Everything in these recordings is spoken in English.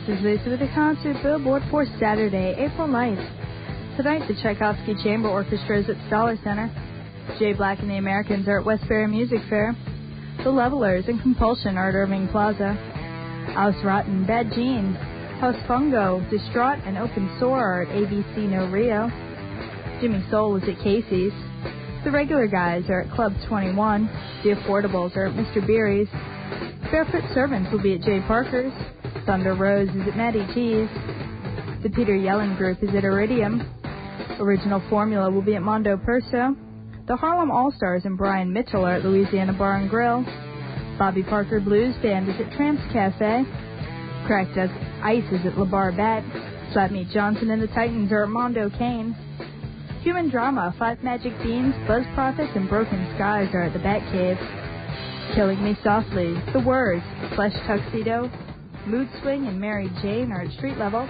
is Lisa with the Concert Billboard for Saturday, April 9th. Tonight, the Tchaikovsky Chamber Orchestra is at Stoller Center. Jay Black and the Americans are at Westbury Music Fair. The Levelers and Compulsion are at Irving Plaza. Ausrotten, Bad Jeans, House Fungo, Distraught, and Open Sore are at ABC No Rio. Jimmy Soul is at Casey's. The Regular Guys are at Club 21. The Affordables are at Mr. Beery's. Barefoot Servants will be at Jay Parker's. Thunder Rose is at Matty G's. The Peter Yellen Group is at Iridium. Original Formula will be at Mondo Perso. The Harlem All-Stars and Brian Mitchell are at Louisiana Bar and Grill. Bobby Parker Blues Band is at Tramps Cafe. Cracked Ice is at La Bar Bat. Slapmeat Johnson and the Titans are at Mondo Cane. Human Drama, Five Magic Beans, Buzz Prophets, and Broken Skies are at the Bat Cave. Killing Me Softly, The Words, Flesh Tuxedo, Mood Swing, and Mary Jane are at Street Level.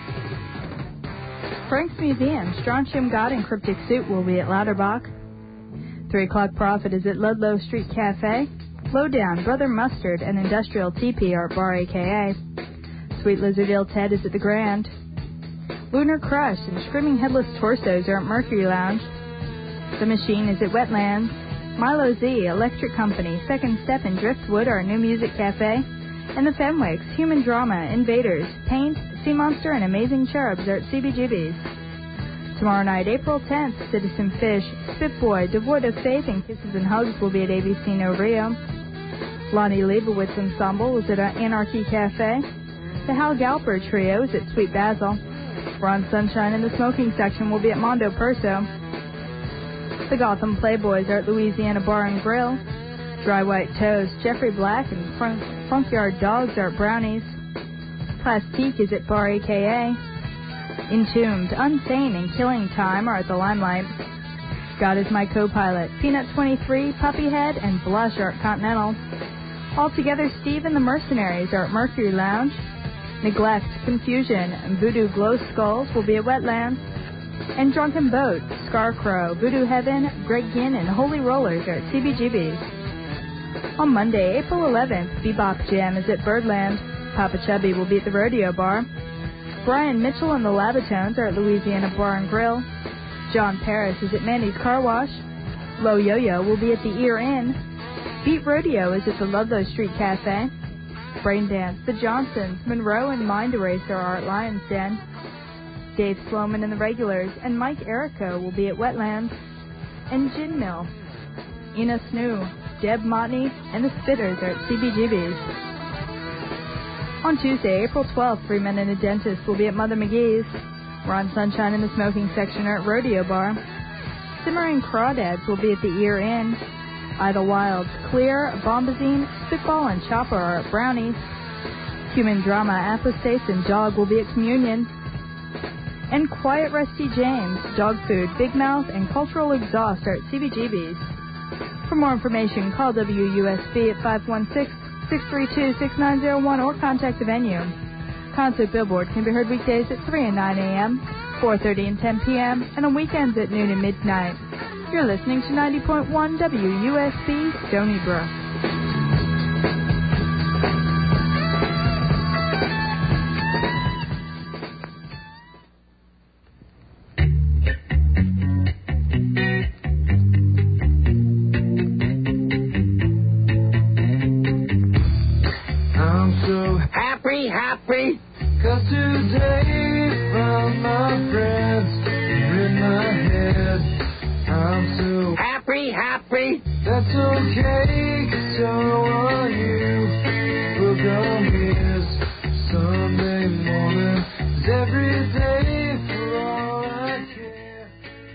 Frank's Museum, Strontium God and Cryptic Suit will be at Lauterbach. 3 O'Clock Prophet is at Ludlow Street Cafe. Lowdown, Brother Mustard, and Industrial TP are at Bar AKA. Sweet Lizard Ill Ted is at the Grand. Lunar Crush and Screaming Headless Torsos are at Mercury Lounge. The Machine is at Wetlands. Milo Z, Electric Company, Second Step, and Driftwood are at New Music Cafe. And the Fenwicks, Human Drama, Invaders, Paint, Sea Monster, and Amazing Cherubs are at CBGB's. Tomorrow night, April 10th, Citizen Fish, Spitboy, Devoid of Faith, and Kisses and Hugs will be at ABC No Rio. Lonnie Leibowitz Ensemble is at Anarchy Cafe. The Hal Galper Trio is at Sweet Basil. Ron Sunshine and the Smoking Section will be at Mondo Perso. The Gotham Playboys are at Louisiana Bar and Grill. Dry White Toast, Jeffrey Black, and Funkyard Dogs are at Brownies. Plastique is at Bar AKA. Entombed, Unsane, and Killing Time are at the Limelight. God is My Co-Pilot, Peanut 23, Puppyhead, and Blush are at Continental. Altogether, Steve and the Mercenaries are at Mercury Lounge. Neglect, Confusion, and Voodoo Glow Skulls will be at Wetlands. And Drunken Boat, Scarecrow, Voodoo Heaven, Greg Ginn, and Holy Rollers are at CBGB's. On Monday, April 11th, Bebop Jam is at Birdland. Papa Chubby will be at the Rodeo Bar. Brian Mitchell and the Labatones are at Louisiana Bar and Grill. John Paris is at Mandy's Car Wash. Low Yo-Yo will be at the Ear Inn. Beat Rodeo is at the Ludlow Street Cafe. Braindance, The Johnsons, Monroe, and Mind Eraser are at Lion's Den. Dave Sloman and the Regulars and Mike Errico will be at Wetlands. And Gin Mill, Ina Snoo, Deb Motney, and the Spitters are at CBGB's. On Tuesday, April 12th, 3 Men and a Dentist will be at Mother McGee's. Ron Sunshine and the Smoking Section are at Rodeo Bar. Simmering Crawdads will be at the Ear Inn. Idlewild's Clear, Bombazine, Spitball, and Chopper are at Brownies. Human Drama, Apostates, and Dog will be at Communion. And Quiet Rusty James, Dog Food, Big Mouth, and Cultural Exhaust are at CBGB's. For more information, call WUSB at 516-632-6901 or contact the venue. Concert Billboard can be heard weekdays at 3 and 9 a.m., 4:30 and 10 p.m., and on weekends at noon and midnight. You're listening to 90.1 WUSB, Stony Brook. Happy, 'cause today found my friends in my head. I'm so happy, that's okay, 'cause so are you. We're gonna miss Sunday morning, 'cause every day for all I care.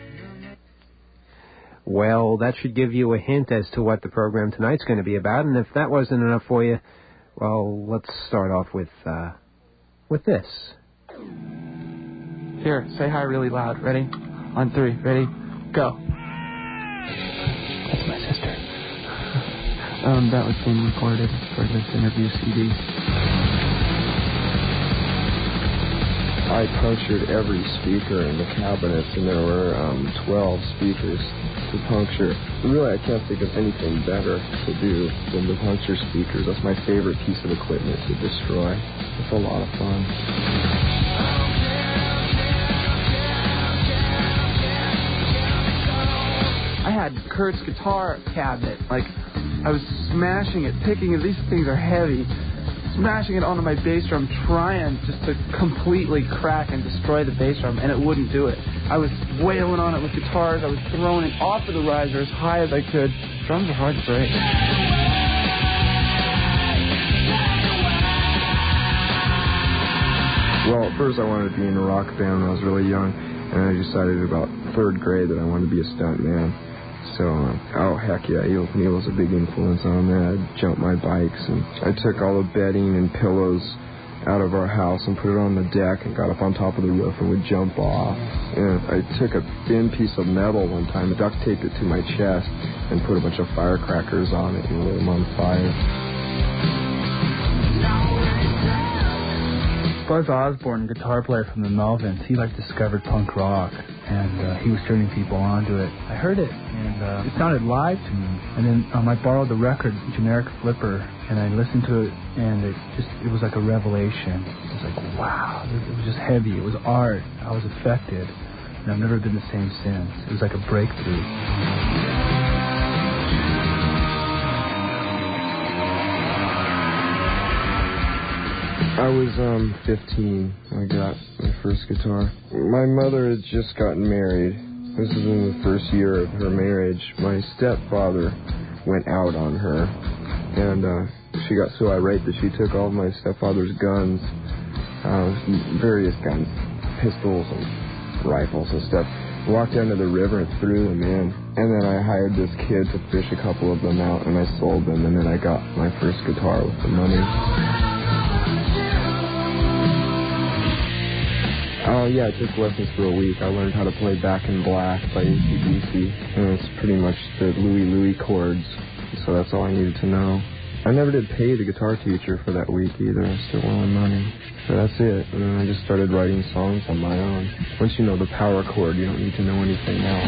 Well, that should give you a hint as to what the program tonight's going to be about, and if that wasn't enough for you, well, let's start off with this. Here, say hi really loud. Ready? On 3. Ready? Go. That's my sister. That was being recorded for this interview CD. I punctured every speaker in the cabinets, and there were 12 speakers to puncture. Really, I can't think of anything better to do than to puncture speakers. That's my favorite piece of equipment to destroy. It's a lot of fun. I had Kurt's guitar cabinet. Like, I was smashing it, picking it. These things are heavy. Smashing it onto my bass drum, trying just to completely crack and destroy the bass drum, and it wouldn't do it. I was wailing on it with guitars. I was throwing it off of the riser as high as I could. Drums are hard to break. Well, at first I wanted to be in a rock band when I was really young, and I decided about 3rd grade that I wanted to be a stunt man. So, heck yeah, Neil was a big influence on that. I'd jump my bikes, and I took all the bedding and pillows out of our house and put it on the deck and got up on top of the roof and would jump off. And I took a thin piece of metal one time and duct taped it to my chest and put a bunch of firecrackers on it and lit them on fire. Buzz Osborne, guitar player from the Melvins, he discovered punk rock, and he was turning people onto it. I heard it, and it sounded live to me. And then I borrowed the record, Generic Flipper, and I listened to it, and it was like a revelation. It was like, wow, it was just heavy. It was art. I was affected, and I've never been the same since. It was like a breakthrough. I was 15 when I got my first guitar. My mother had just gotten married. This is in the first year of her marriage. My stepfather went out on her, and she got so irate that she took all of my stepfather's guns, various guns, pistols and rifles and stuff, walked down to the river and threw them in. And then I hired this kid to fish a couple of them out, and I sold them, and then I got my first guitar with the money. Oh, yeah, I took lessons for a week. I learned how to play Back in Black by AC/DC, and it's pretty much the Louie chords, so that's all I needed to know. I never did pay the guitar teacher for that week either. I still wanted money. So that's it, and then I just started writing songs on my own. Once you know the power chord, you don't need to know anything else.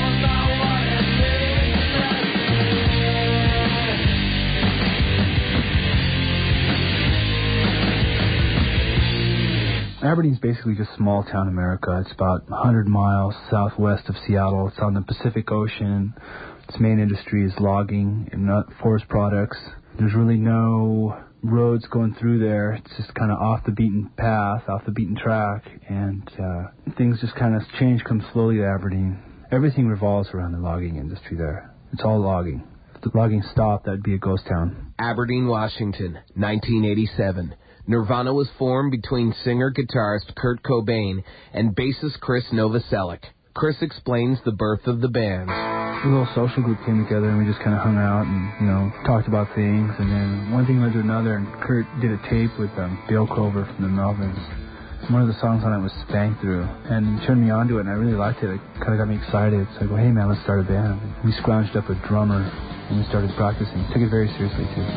Aberdeen's basically just small town America. It's about 100 miles southwest of Seattle. It's on the Pacific Ocean. Its main industry is logging and forest products. There's really no roads going through there. It's just kind of off the beaten path, off the beaten track, and things just kind of change, come slowly to Aberdeen. Everything revolves around the logging industry there. It's all logging. If the logging stopped, that'd be a ghost town. Aberdeen, Washington, 1987. Nirvana was formed between singer-guitarist Kurt Cobain and bassist Chris Novoselic. Chris explains the birth of the band. A little social group came together, and we just kind of hung out and, talked about things. And then one thing led to another, and Kurt did a tape with Dale Crover from the Melvins. One of the songs on it was Spank Through, and he turned me on to it, and I really liked it. It kind of got me excited. So I go, hey, man, let's start a band. We scrounged up a drummer, and we started practicing. Took it very seriously, too.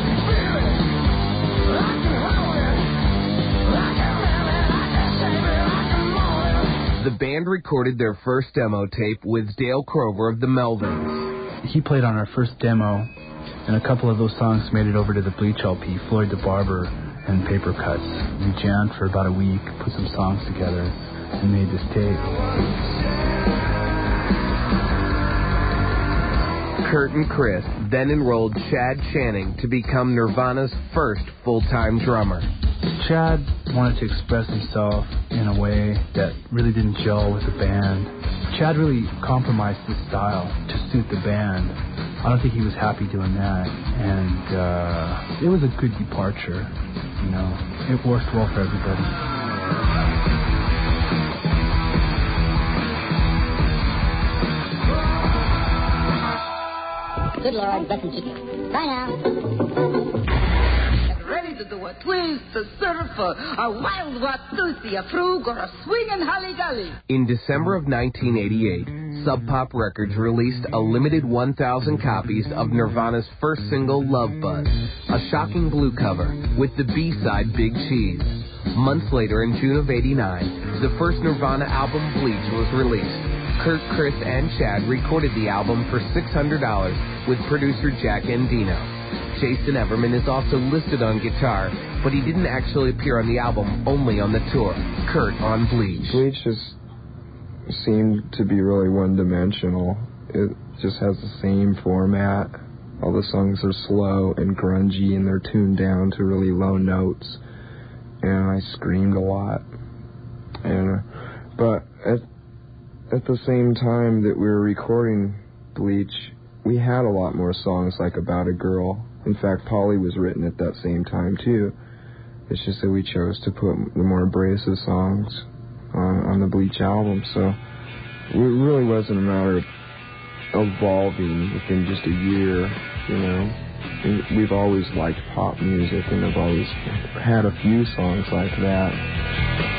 The band recorded their first demo tape with Dale Crover of the Melvins. He played on our first demo, and a couple of those songs made it over to the Bleach LP, Floyd the Barber and Paper Cuts. We jammed for about a week, put some songs together, and made this tape. Kurt and Chris then enrolled Chad Channing to become Nirvana's first full-time drummer. Chad wanted to express himself in a way that really didn't gel with the band. Chad really compromised his style to suit the band. I don't think he was happy doing that, and it was a good departure. It worked well for everybody. Good Lord, button chicken. Bye now. Ready to do a twist, a surf, a wild watusi, a frug, or a swingin' holly-golly. In December of 1988, Sub Pop Records released a limited 1,000 copies of Nirvana's first single, Love Buzz, a shocking blue cover with the B-side Big Cheese. Months later, in June of '89, the first Nirvana album, Bleach, was released. Kurt, Chris, and Chad recorded the album for $600 with producer Jack Endino. Jason Everman is also listed on guitar, but he didn't actually appear on the album, only on the tour. Kurt on Bleach. Bleach just seemed to be really one-dimensional. It just has the same format. All the songs are slow and grungy, and they're tuned down to really low notes. And I screamed a lot. But at the same time that we were recording Bleach, we had a lot more songs like About a Girl. In fact, Polly was written at that same time too. It's just that we chose to put the more abrasive songs on the Bleach album. So it really wasn't a matter of evolving within just a year, you know. And we've always liked pop music, and I've always had a few songs like that.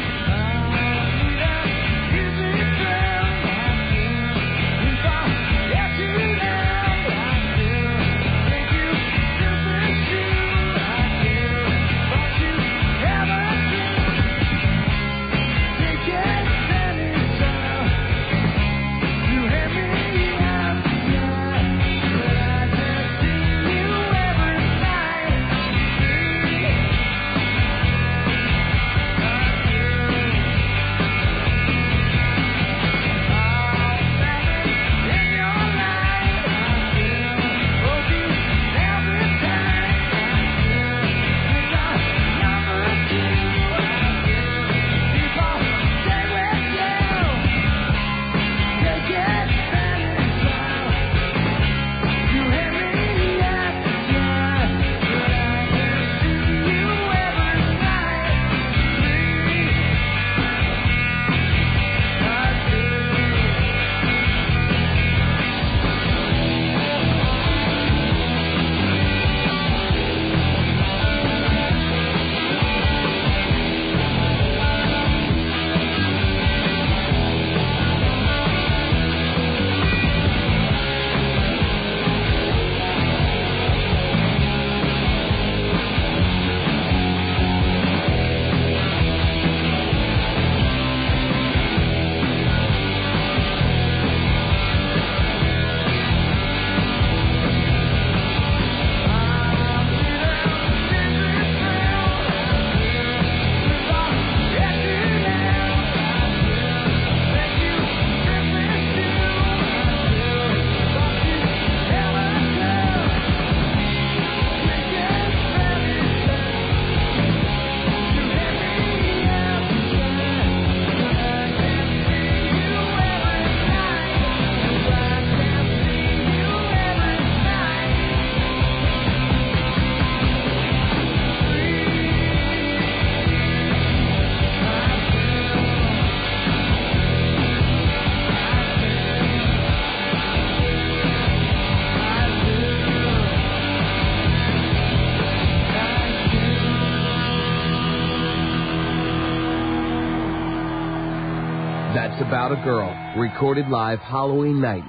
That's About a Girl, recorded live Halloween night,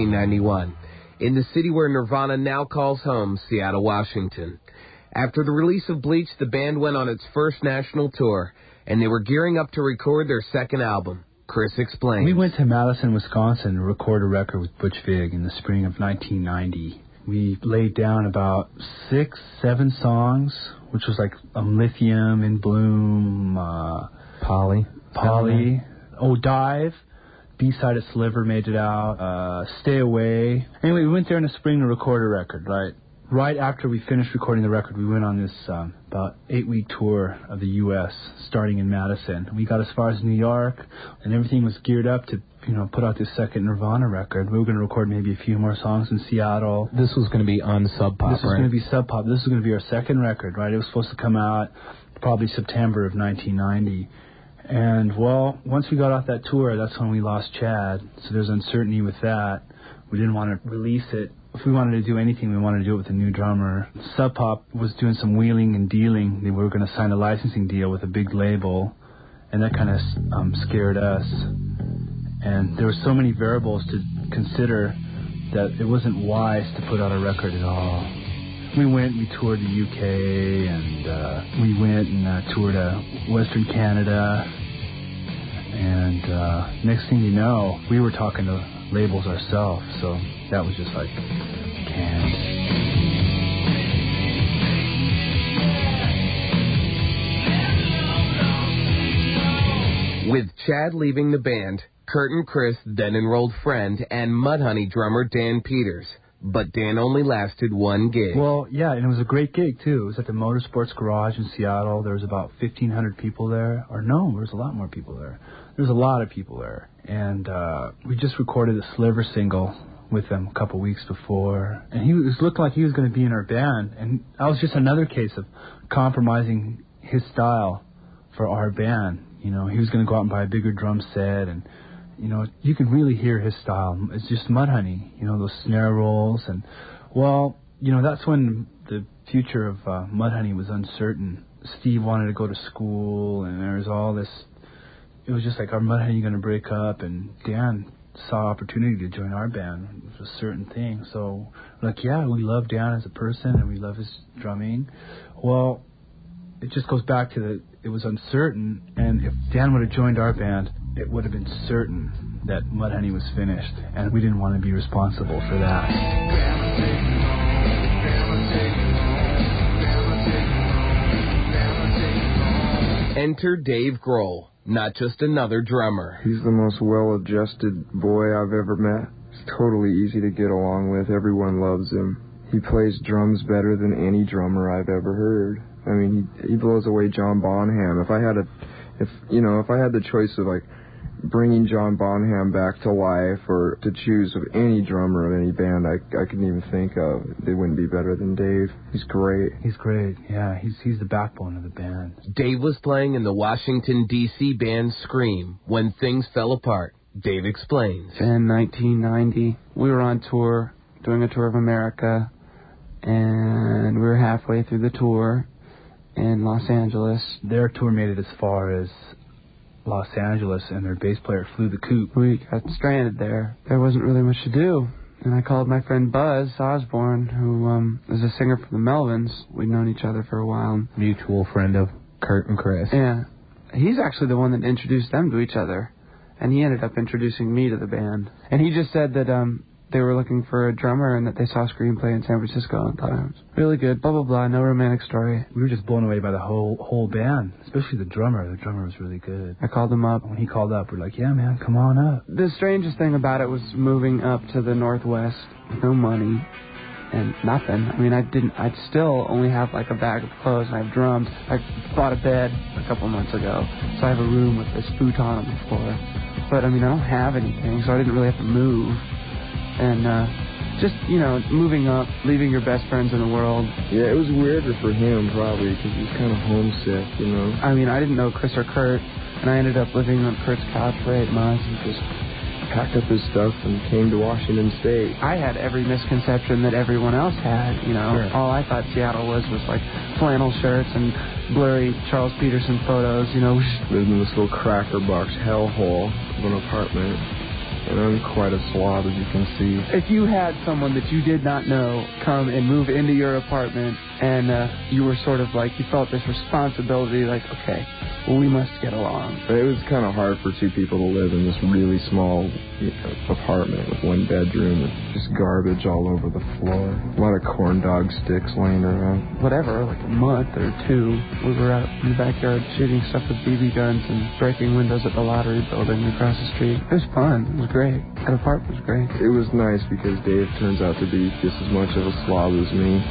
1991, in the city where Nirvana now calls home, Seattle, Washington. After the release of Bleach, the band went on its first national tour, and they were gearing up to record their second album. Chris explains. We went to Madison, Wisconsin to record a record with Butch Vig in the spring of 1990. We laid down about 6-7 songs, which was like Lithium, In Bloom, Polly. Oh, Dive. B-side of Sliver made it out. Stay Away. Anyway, we went there in the spring to record a record, right? Right after we finished recording the record, we went on this about 8-week tour of the U.S., starting in Madison. We got as far as New York, and everything was geared up to, put out this second Nirvana record. We were going to record maybe a few more songs in Seattle. This was going to be on Sub Pop, This was going to be Sub Pop. This was going to be our second record, right? It was supposed to come out probably September of 1990. And, well, once we got off that tour, that's when we lost Chad. So there's uncertainty with that. We didn't want to release it. If we wanted to do anything, we wanted to do it with a new drummer. Sub Pop was doing some wheeling and dealing. They were going to sign a licensing deal with a big label, and that kind of scared us. And there were so many variables to consider that it wasn't wise to put out a record at all. we toured the UK, and we went and toured Western Canada. And next thing you know, we were talking to labels ourselves, so that was just like canned. With Chad leaving the band, Kurt and Chris then enrolled friend and Mudhoney drummer Dan Peters. But Dan only lasted one gig. Well, yeah, and it was a great gig, too. It was at the Motorsports Garage in Seattle. There was about 1,500 people there. Or no, there was a lot more people there. There was a lot of people there. And we just recorded a Sliver single with him a couple weeks before. And it looked like he was going to be in our band. And that was just another case of compromising his style for our band. You know, he was going to go out and buy a bigger drum set, and you know, you can really hear his style. It's just Mudhoney, you know, those snare rolls. And, well, you know, that's when the future of Mudhoney was uncertain. Steve wanted to go to school, and there was all this. It was just like, are Mudhoney going to break up? And Dan saw opportunity to join our band. It was a certain thing. So, like, yeah, we love Dan as a person, and we love his drumming. Well, it just goes back to it was uncertain, and if Dan would have joined our band, it would have been certain that Mudhoney was finished, and we didn't want to be responsible for that. Enter Dave Grohl, not just another drummer. He's the most well-adjusted boy I've ever met. He's totally easy to get along with. Everyone loves him. He plays drums better than any drummer I've ever heard. I mean, he blows away John Bonham. If I had the choice of like bringing John Bonham back to life, or to choose of any drummer of any band I couldn't even think of, they wouldn't be better than Dave. He's great. He's great. Yeah, he's the backbone of the band. Dave was playing in the Washington, D.C. band Scream when things fell apart. Dave explains. In 1990, we were on tour, doing a tour of America, and we were halfway through the tour in Los Angeles. Their tour made it as far as Los Angeles, and their bass player flew the coop. We got stranded there. There wasn't really much to do. And I called my friend Buzz Osborne, who is a singer for the Melvins. We'd known each other for a while. Mutual friend of Kurt and Chris. Yeah. He's actually the one that introduced them to each other. And he ended up introducing me to the band. And he just said that they were looking for a drummer and that they saw Screenplay in San Francisco and thought it was really good, blah, blah, blah, no romantic story. We were just blown away by the whole band, especially the drummer. The drummer was really good. I called him up. When he called up, we're like, yeah, man, come on up. The strangest thing about it was moving up to the Northwest with no money and nothing. I mean, I'd still only have like a bag of clothes, and I have drums. I bought a bed a couple months ago, so I have a room with this futon on the floor. But, I mean, I don't have anything, so I didn't really have to move. And just, you know, moving up, leaving your best friends in the world. Yeah, it was weirder for him, probably, because he was kind of homesick, you know. I mean, I didn't know Chris or Kurt, and I ended up living on Kurt's couch for 8 months. He just packed up his stuff and came to Washington State. I had every misconception that everyone else had, you know. Sure. All I thought Seattle was like flannel shirts and blurry Charles Peterson photos, you know. Lived in this little cracker box hellhole of an apartment. And I'm quite a slob, as you can see. If you had someone that you did not know come and move into your apartment, and you were sort of like, you felt this responsibility, like, okay, well, we must get along. It was kind of hard for two people to live in this really small apartment with one bedroom with just garbage all over the floor. A lot of corn dog sticks laying around. Whatever, like a month or two, we were out in the backyard shooting stuff with BB guns and breaking windows at the lottery building across the street. It was fun. It was great. That apartment was great. It was nice because Dave turns out to be just as much of a slob as me.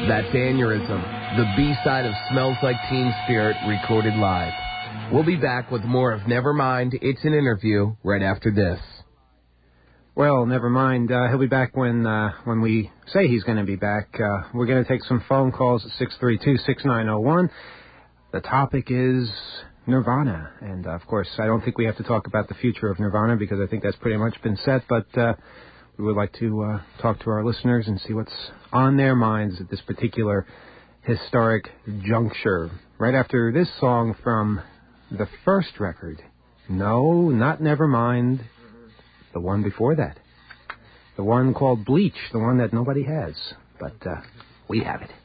That's Aneurysm, the B-side of Smells Like Teen Spirit, recorded live. We'll be back with more of Nevermind, It's an Interview, right after this. Well, never mind. He'll be back when we say he's going to be back. We're going to take some phone calls at 632-6901. The topic is Nirvana. And, of course, I don't think we have to talk about the future of Nirvana because I think that's pretty much been set. But we would like to talk to our listeners and see what's on their minds at this particular historic juncture. Right after this song from the first record. No, not Nevermind. The one before that. The one called Bleach, the one that nobody has. But we have it.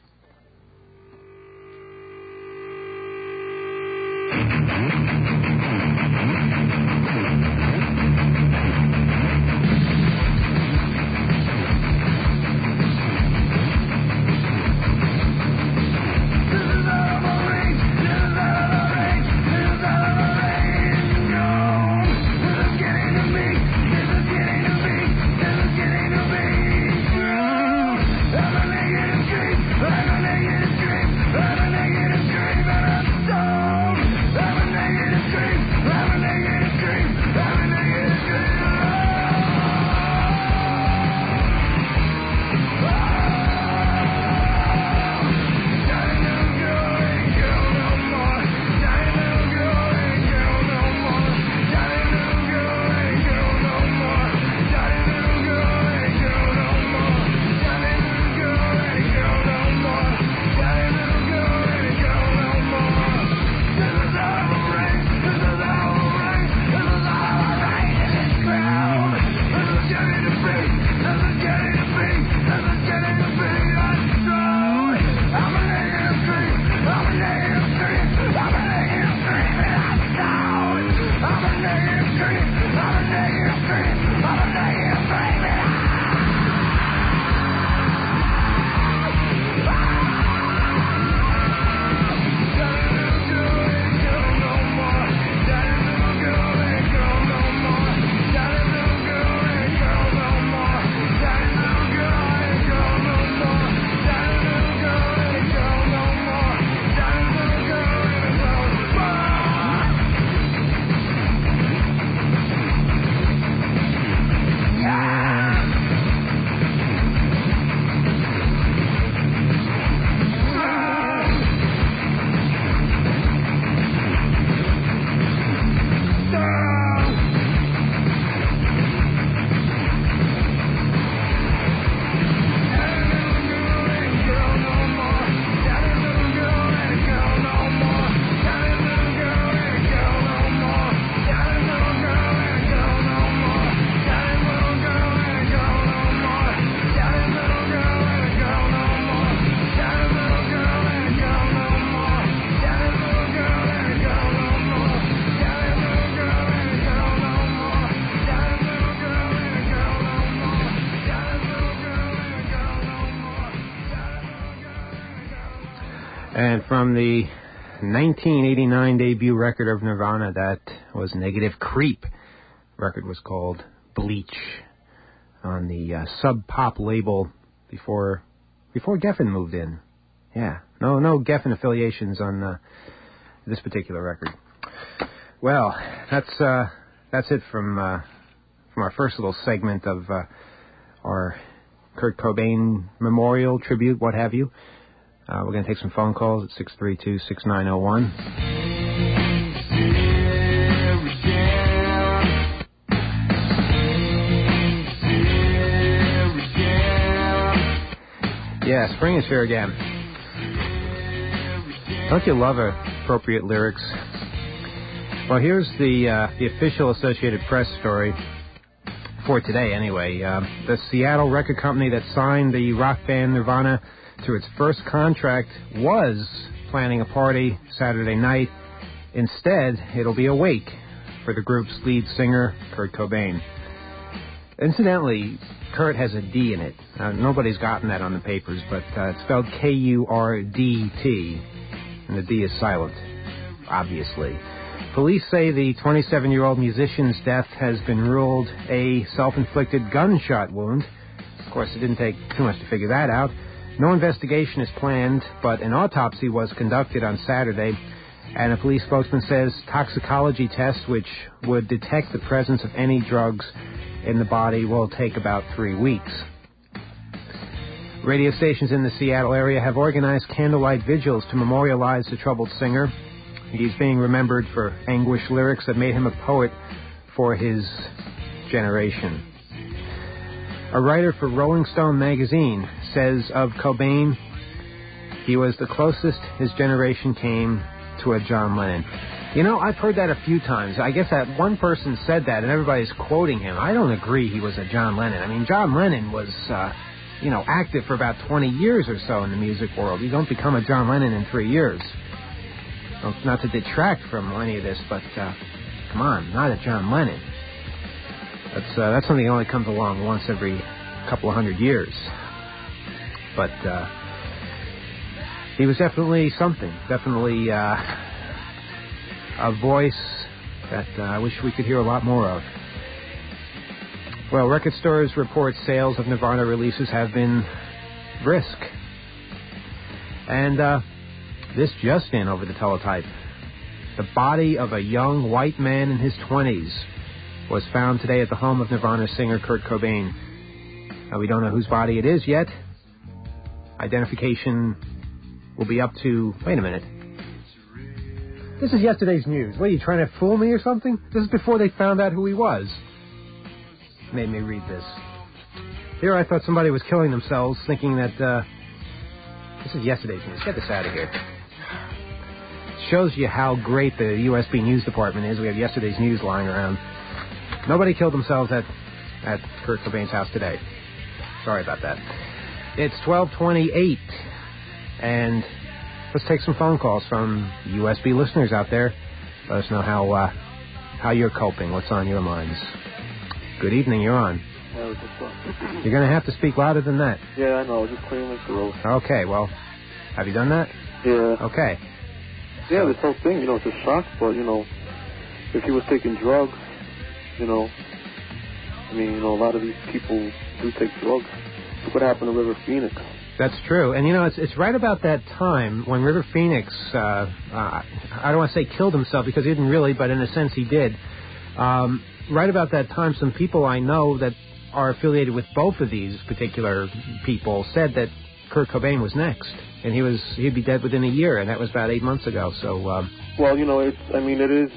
And from the 1989 debut record of Nirvana, that was Negative Creep. The record was called Bleach on the Sub Pop label before Geffen moved in. Yeah, no Geffen affiliations on this particular record. Well, that's it from our first little segment of our Kurt Cobain memorial tribute, what have you. We're going to take some phone calls at 632-6901. Yeah, spring is here again. Don't you love appropriate lyrics? Well, here's the official Associated Press story for today, anyway. The Seattle record company that signed the rock band Nirvana to its first contract was planning a party Saturday night. Instead, it'll be a wake for the group's lead singer, Kurt Cobain. Incidentally, Kurt has a D in it. Nobody's gotten that on the papers, but it's spelled K-U-R-D-T, and the D is silent, obviously. Police say the 27-year-old musician's death has been ruled a self-inflicted gunshot wound. Of course, it didn't take too much to figure that out. No investigation is planned, but an autopsy was conducted on Saturday, and a police spokesman says toxicology tests, which would detect the presence of any drugs in the body, will take about 3 weeks. Radio stations in the Seattle area have organized candlelight vigils to memorialize the troubled singer. He's being remembered for anguished lyrics that made him a poet for his generation. A writer for Rolling Stone magazine says of Cobain, he was the closest his generation came to a John Lennon. You know, I've heard that a few times. I guess that one person said that, and everybody's quoting him. I don't agree he was a John Lennon. I mean, John Lennon was, active for about 20 years or so in the music world. You don't become a John Lennon in 3 years. Well, not to detract from any of this, but come on, not a John Lennon. That's something that only comes along once every couple of 100 years. But he was definitely something. Definitely a voice that I wish we could hear a lot more of. Well, record stores report sales of Nirvana releases have been brisk. And this just in over the teletype. The body of a young white man in his 20s was found today at the home of Nirvana singer Kurt Cobain. Now, we don't know whose body it is yet. Identification will be up to... Wait a minute. This is yesterday's news. What, are you trying to fool me or something? This is before they found out who he was. Made me read this. Here I thought somebody was killing themselves, thinking that... This is yesterday's news. Get this out of here. Shows you how great the USB News Department is. We have yesterday's news lying around. Nobody killed themselves at Kurt Cobain's house today. Sorry about that. It's 12:28, and let's take some phone calls from USB listeners out there. Let us know how you're coping. What's on your minds? Good evening. You're on. You're going to have to speak louder than that. Yeah, I know. Just clearing my throat. Okay. Well, have you done that? Yeah. Okay. Yeah, this whole thing, it's a shock, but, if he was taking drugs, a lot of these people do take drugs. Look what happened to River Phoenix. That's true. And, it's right about that time when River Phoenix, I don't want to say killed himself because he didn't really, but in a sense he did. Right about that time, some people I know that are affiliated with both of these particular people said that Kurt Cobain was next. And he'd be dead within a year, and that was about 8 months ago. So, well, it is,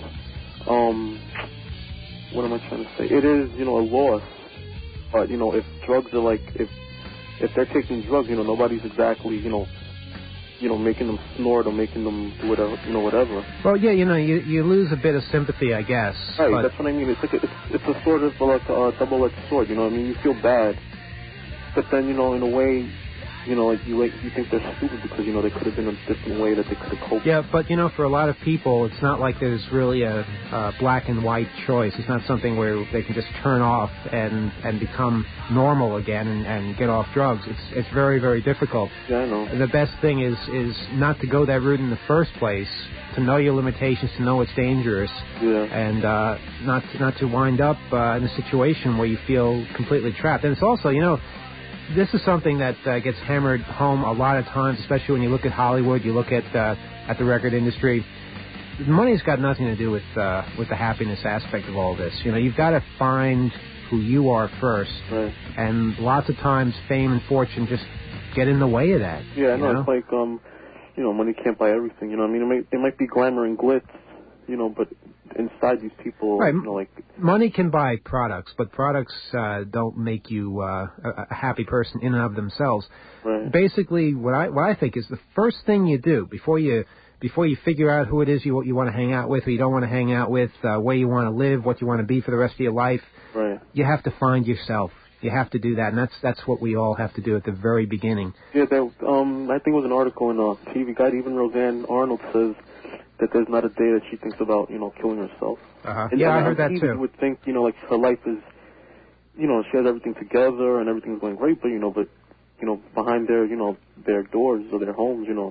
what am I trying to say? It is, a loss. But, if drugs are if they're taking drugs, nobody's exactly, making them snort or making them do whatever. Well, yeah, you lose a bit of sympathy, I guess. Right, but... that's what I mean. It's like it's a sort of like a double-edged sword, you feel bad. But then, in a way... you think they're stupid because, they could have been a different way that they could have coped. Yeah, but, for a lot of people, it's not like there's really a black and white choice. It's not something where they can just turn off and become normal again and get off drugs. It's very, very difficult. Yeah, I know. The best thing is not to go that route in the first place, to know your limitations, to know it's dangerous, and not to wind up in a situation where you feel completely trapped. And it's also, this is something that gets hammered home a lot of times, especially when you look at Hollywood, you look at the record industry. Money's got nothing to do with the happiness aspect of all this. You've got to find who you are first, right. And lots of times fame and fortune just get in the way of that. Yeah, I know. It's like money can't buy everything. It might be glamour and glitz, but inside these people, right. Money can buy products, but products don't make you a happy person in and of themselves. Right. Basically, what I think is the first thing you do before you figure out who it is you want to hang out with, who you don't want to hang out with, where you want to live, what you want to be for the rest of your life. Right. You have to find yourself. You have to do that, and that's what we all have to do at the very beginning. Yeah, I think it was an article in TV Guide. Even Roseanne Arnold says that there's not a day that she thinks about, killing herself. Uh-huh. Yeah, I heard that too. You would think, her life is, she has everything together and everything's going great, but behind their doors or their homes,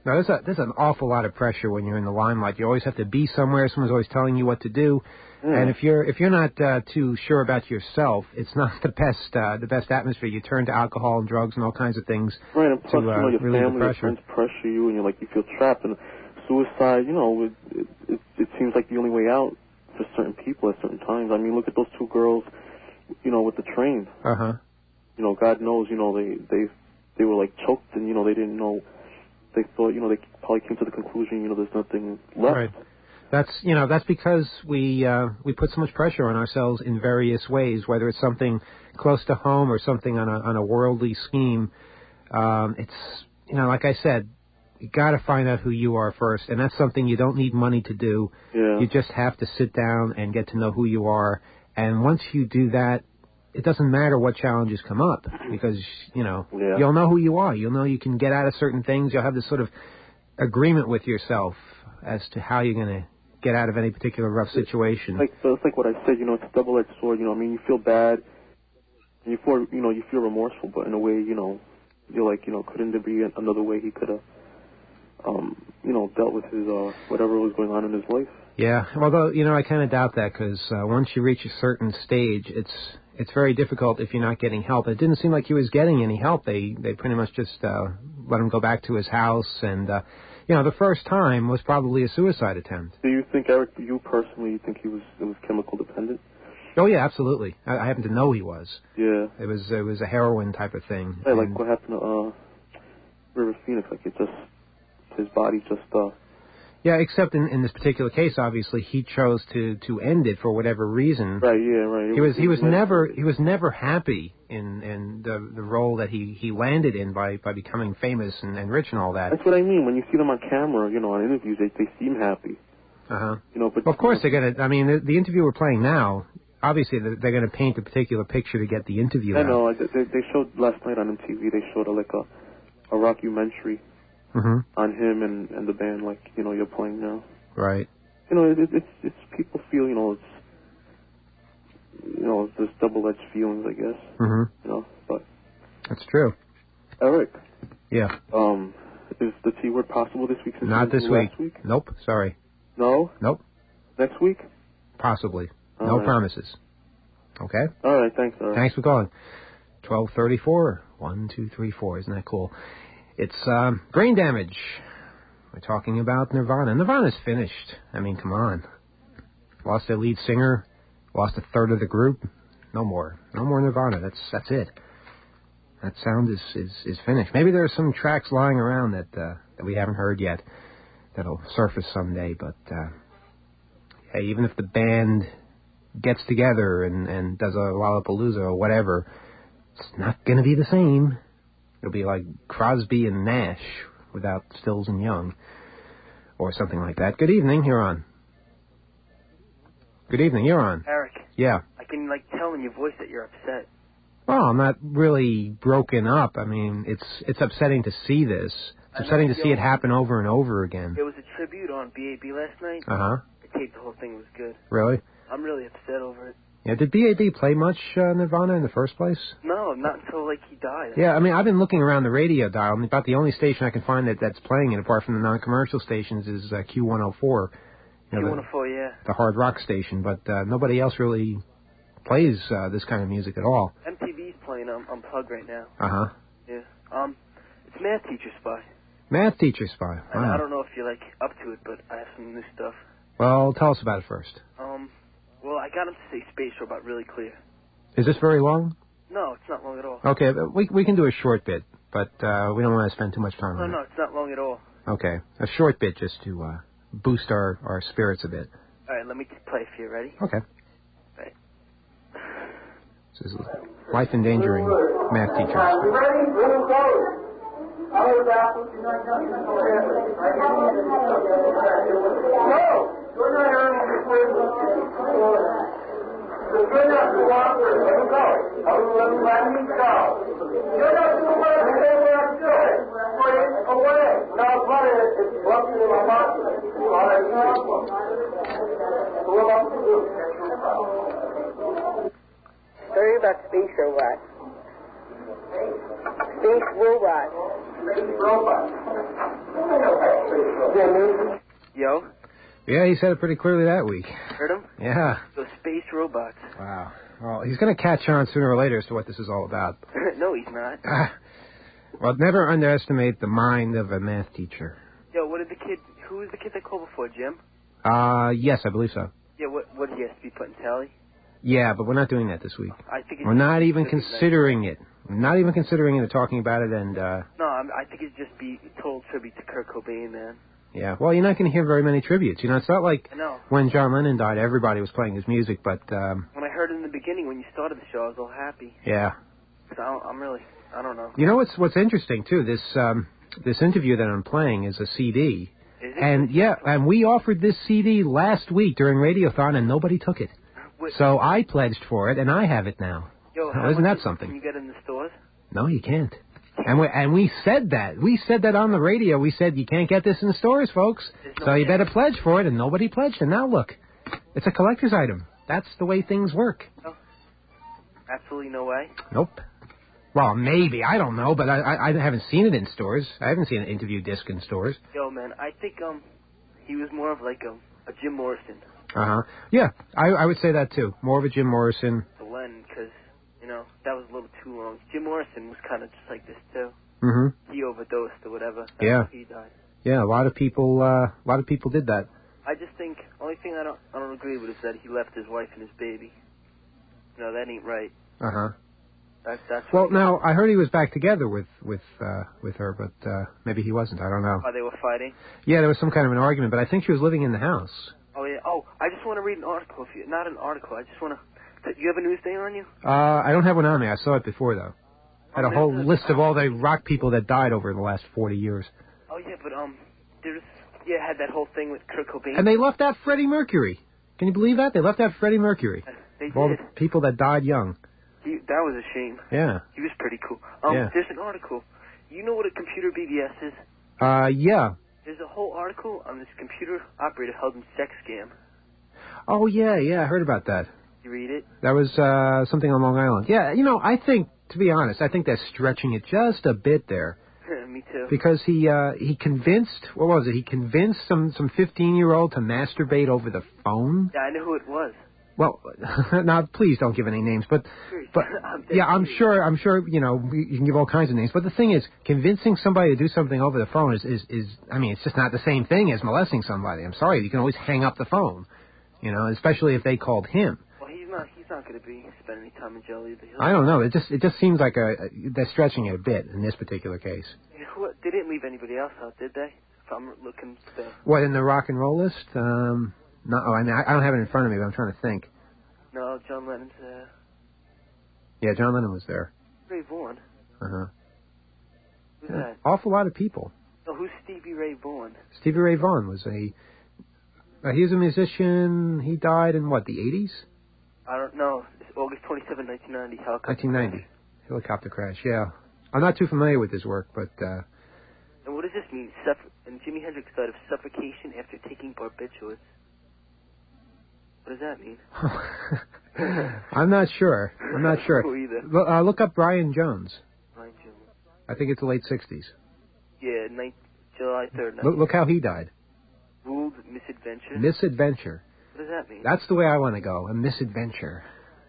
Now, there's an awful lot of pressure when you're in the limelight. You always have to be somewhere. Someone's always telling you what to do. And if you're not too sure about yourself, it's not the best atmosphere. You turn to alcohol and drugs and all kinds of things. Right, and plus, to you know, your relieve family, the your pressure. friends pressure you, and you feel trapped. And suicide, you know, it seems like the only way out for certain people at certain times. I mean, look at those two girls, you know, with the train. Uh-huh. You know, God knows, you know, they were like choked, and you know, they didn't know. They thought, you know, they probably came to the conclusion, you know, there's nothing left. Right. That's because we put so much pressure on ourselves in various ways, whether it's something close to home or something on a worldly scheme. It's, you know, like I said, you got to find out who you are first, and that's something you don't need money to do. Yeah. You just have to sit down and get to know who you are, and once you do that, it doesn't matter what challenges come up, because, you know, you'll know who you are. You'll know you can get out of certain things. You'll have this sort of agreement with yourself as to how you're going to get out of any particular rough situation. It's like what I said, you know, it's a double-edged sword. You know, I mean, you feel bad, and you feel remorseful, but in a way, you know, you're like, you know, couldn't there be another way he could have, you know, dealt with his whatever was going on in his life? Yeah, although, you know, I kind of doubt that, because once you reach a certain stage, it's very difficult if you're not getting help. It didn't seem like he was getting any help. They pretty much just let him go back to his house, and you know, the first time was probably a suicide attempt. Do you think, Eric, you personally think it was chemical dependent? Oh yeah, absolutely. I happen to know he was. Yeah. It was a heroin type of thing. Yeah, like what happened to River Phoenix, like his body just Yeah, except in this particular case, obviously he chose to end it for whatever reason. Right, yeah, right. He was never happy in the role that he landed in by becoming famous and rich and all that. That's what I mean. When you see them on camera, you know, on interviews, they seem happy. Uh-huh. You know, but of course they're gonna. I mean, the interview we're playing now, obviously they're gonna paint a particular picture to get the interview out. I know. They showed last night on MTV. They showed a rockumentary on him and the band, like, you know, you're playing now. Right. You know, it's people feel, you know, there's double-edged feelings, I guess. Mm-hmm. You know, but that's true. Eric. Yeah. Is the T word possible this week? Not this week. Last week? Nope. Sorry. No. Nope. Next week? Possibly. All no right. promises. Okay. All right. Thanks. All right. Thanks for calling. 1234. 1, 2, 3, 4. Isn't that cool? It's brain damage. We're talking about Nirvana. Nirvana's finished. I mean, come on. Lost their lead singer. Lost a third of the group. No more. No more Nirvana. That's it. That sound is finished. Maybe there are some tracks lying around that we haven't heard yet that'll surface someday. But hey, even if the band gets together and does a Lollapalooza or whatever, it's not going to be the same. It'll be like Crosby and Nash without Stills and Young, or something like that. Good evening, you're on. Good evening, you're on. Eric. Yeah. I can tell in your voice that you're upset. Well, I'm not really broken up. I mean, it's upsetting to see this. It's upsetting to see it happen over and over again. There was a tribute on BAB last night. Uh-huh. I taped the whole thing. It was good. Really? I'm really upset over it. Yeah, did BAB play much Nirvana in the first place? No, not until he died. Yeah, I mean, I've been looking around the radio dial, and about the only station I can find that's playing it, apart from the non-commercial stations, is Q104. Q104, yeah. The hard rock station, but nobody else really plays this kind of music at all. MTV's playing Unplugged right now. Uh-huh. Yeah. It's Math Teacher Spy. Math Teacher Spy. Wow. I don't know if you're up to it, but I have some new stuff. Well, tell us about it first. Well, I got him to say Space Robot really clear. Is this very long? No, it's not long at all. Okay, we can do a short bit, but we don't want to spend too much time on it. No, it's not long at all. Okay, a short bit just to boost our spirits a bit. All right, let me play for you. Ready? Okay. Right. This is life endangering math teachers. You ready? Blue colors. Colors out. No, you're not earning the quiz. You're not cooperating. Let me go. Let me go. You're not doing what I'm saying what I'm doing. Put it away. No, put it. It's busted in my pocket. All right, you know what? So what am I to do? Story about Space Robot. Space Robot. Space Robot. Jimmy? Yo, Yeah, he said it pretty clearly that week. heard him? Yeah. Those space robots. Wow. Well, he's going to catch on sooner or later as to what this is all about. No, he's not. Well, never underestimate the mind of a math teacher. Yo, who was the kid that called before, Jim? Yes, I believe so. Yeah, what he has to be put in tally? Yeah, but we're not doing that this week. I think We're not even considering it. We're not even considering it or talking about it, and, No, I think it'd just be a total tribute to Kurt Cobain, man. yeah. Well, you're not going to hear very many tributes. You know, it's not like I know. when John Lennon died, everybody was playing his music, but, When I heard it in the beginning, when you started the show, I was all happy. yeah. So I don't know. You know what's interesting, too? This interview that I'm playing is a CD. Is it? And, yeah, and we offered this CD last week during Radiothon, and nobody took it. So I pledged for it, and I have it now. Yo, Now, isn't that Can something? you get it in the stores? No, you can't. And we said that. We said that on the radio. We said, you can't get this in the stores, folks. So you better pledge for it, and nobody pledged. And now look, it's a collector's item. That's the way things work. No. Absolutely no way. Nope. Well, maybe. I don't know, but I haven't seen it in stores. I haven't seen an interview disc in stores. Yo, man, I think he was more of like a Jim Morrison. Uh-huh. Yeah, I would say that, too. More of a Jim Morrison. The Lennon, because, that was a little too long. Jim Morrison was kind of just like this, too. Mm-hmm. He overdosed or whatever. That's Yeah. how he died. Yeah, a lot of people did that. I just think, only thing I don't agree with is that he left his wife and his baby. That ain't right. Uh-huh. That's Well, now, I heard he was back together with her, but maybe he wasn't. I don't know. Why they were fighting? Yeah, there was some kind of an argument, but I think she was living in the house. Oh, yeah. Oh, I just want to read an article. Not an article. I just want to... You have a Newsday on you? I don't have one on me. I saw it before, though. I had a whole list of all the rock people that died over the last 40 years. Oh, yeah, but, there's... Yeah, had that whole thing with Kurt Cobain. And they left out Freddie Mercury. Can you believe that? They left out Freddie Mercury. They all did. the people that died young. That was a shame. Yeah. He was pretty cool. Yeah. There's an article. You know what a computer BBS is? Yeah. There's a whole article on this computer operator held in sex scam. Oh, yeah, I heard about that. You read it? That was something on Long Island. Yeah, I think, to be honest, I think they're stretching it just a bit there. Me too. Because he convinced, what was it? He convinced some 15-year-old to masturbate over the phone. Yeah, I know who it was. Well, now please don't give any names, but yeah, I'm sure you can give all kinds of names. But the thing is, convincing somebody to do something over the phone is I mean, it's just not the same thing as molesting somebody. I'm sorry, you can always hang up the phone, especially if they called him. Well, he's not going to be spending any time in jail either. I don't know. It just seems like they're stretching it a bit in this particular case. They didn't leave anybody else out, did they? If I'm looking still. What, in the rock and roll list? No, I mean, I don't have it in front of me, but I'm trying to think. No, John Lennon's there. Yeah, John Lennon was there. Ray Vaughan. Uh-huh. Who's that? Awful lot of people. Oh, who's Stevie Ray Vaughan? Stevie Ray Vaughan was he was a musician. He died in, what, the 80s? I don't know. It's August 27, 1990. 1990. Helicopter crash, yeah. I'm not too familiar with his work, but... And what does this mean? And Jimi Hendrix died of suffocation after taking barbiturates. What does that mean? I'm not sure. either. Look up Brian Jones. Brian Jones. I think it's the late 60s. Yeah, July 3rd. Look how he died. Ruled misadventure. Misadventure. What does that mean? That's the way I want to go. A misadventure.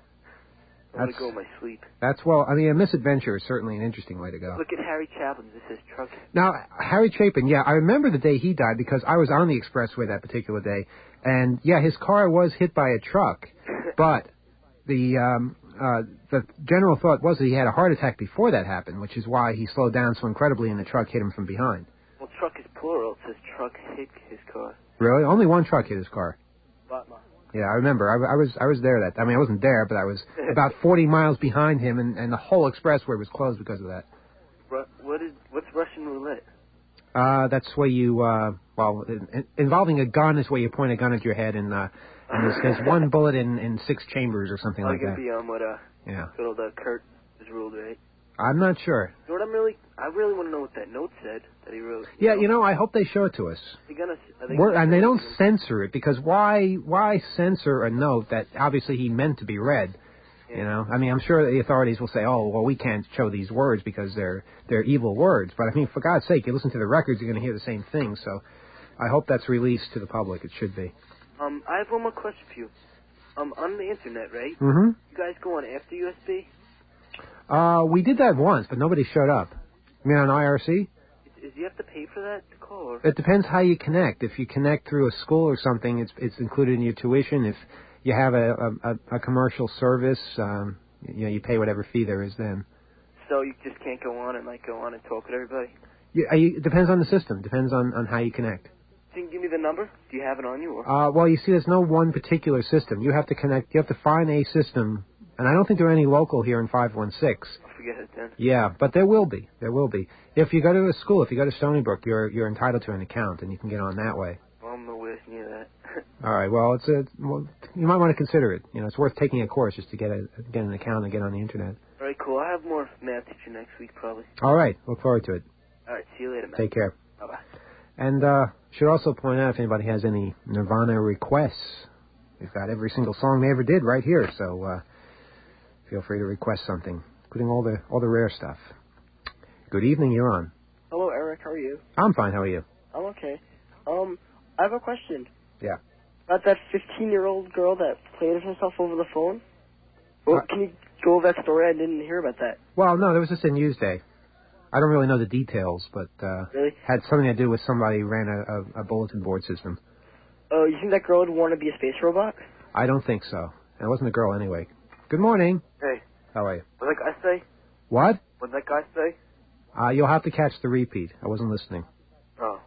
I want to go in my sleep. A misadventure is certainly an interesting way to go. Look at Harry Chapin. This is truck. Now, Harry Chapin, yeah, I remember the day he died because I was on the expressway that particular day. And, yeah, his car was hit by a truck. But the general thought was that he had a heart attack before that happened, which is why he slowed down so incredibly and the truck hit him from behind. Well, truck is plural. It says truck hit his car. Really? Only one truck hit his car. Batman. Yeah, I remember. I was there I wasn't there, but I was about 40 miles behind him, and the whole expressway was closed because of that. What's Russian roulette? That's where you, involving a gun is where you point a gun at your head, and there's one bullet in 6 chambers or something like that. Good old Kurt is ruled, right? I'm not sure. You know what I really want to know what that note said that he wrote. Yeah, I hope they show it to us. And they don't censor it, because why censor a note that obviously he meant to be read? Yeah. I mean, I'm sure the authorities will say, oh, well, we can't show these words because they're evil words. But I mean, for God's sake, you listen to the records, you're going to hear the same thing. So I hope that's released to the public. It should be. I have one more question for you. On the internet, right? Mm-hmm. You guys go on after USB? We did that once, but nobody showed up. You mean on IRC? Do you have to pay for that to call? Or? It depends how you connect. If you connect through a school or something, it's included in your tuition. If you have a commercial service, you pay whatever fee there is then. So you just can't go on and talk with everybody? It depends on the system. Depends on how you connect. Can you give me the number? Do you have it on you? Or? Well, you see, there's no one particular system. You have to connect. You have to find a system, and I don't think there are any local here in 516. I'll forget it then. Yeah, but there will be. There will be. If you go to a school, if you go to Stony Brook, you're entitled to an account, and you can get on that way. Well, I'm nowhere near that. All right. Well, you might want to consider it. It's worth taking a course just to get an account and get on the internet. All right, cool. I have more math teacher next week, probably. All right. Look forward to it. All right. See you later, man. Take care. Bye-bye. And should also point out if anybody has any Nirvana requests, we've got every single song they ever did right here. So feel free to request something, including all the rare stuff. Good evening. You're on. Hello, Eric. How are you? I'm fine. How are you? I'm okay. I have a question. Yeah. About that 15-year-old girl that played herself over the phone. Well, can you go over that story? I didn't hear about that. Well, no, there was just a Newsday. I don't really know the details, but really? Had something to do with somebody who ran a bulletin board system. Oh, you think that girl would want to be a space robot? I don't think so. It wasn't a girl anyway. Good morning. Hey. How are you? What did that guy say? What? What did that guy say? You'll have to catch the repeat. I wasn't listening. Oh.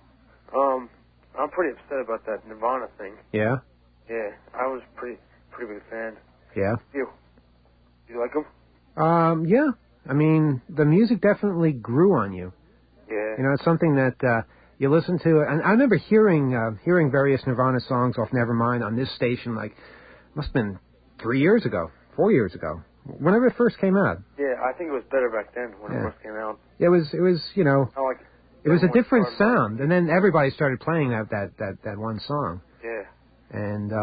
I'm pretty upset about that Nirvana thing. Yeah? Yeah, I was pretty big fan. Yeah? You like them? Yeah. I mean, the music definitely grew on you. Yeah. It's something that you listen to. And I remember hearing various Nirvana songs off Nevermind on this station, must have been 4 years ago, whenever it first came out. Yeah, I think it was better back then when it first came out. It was it was a different sound. And then everybody started playing that one song. Yeah. And,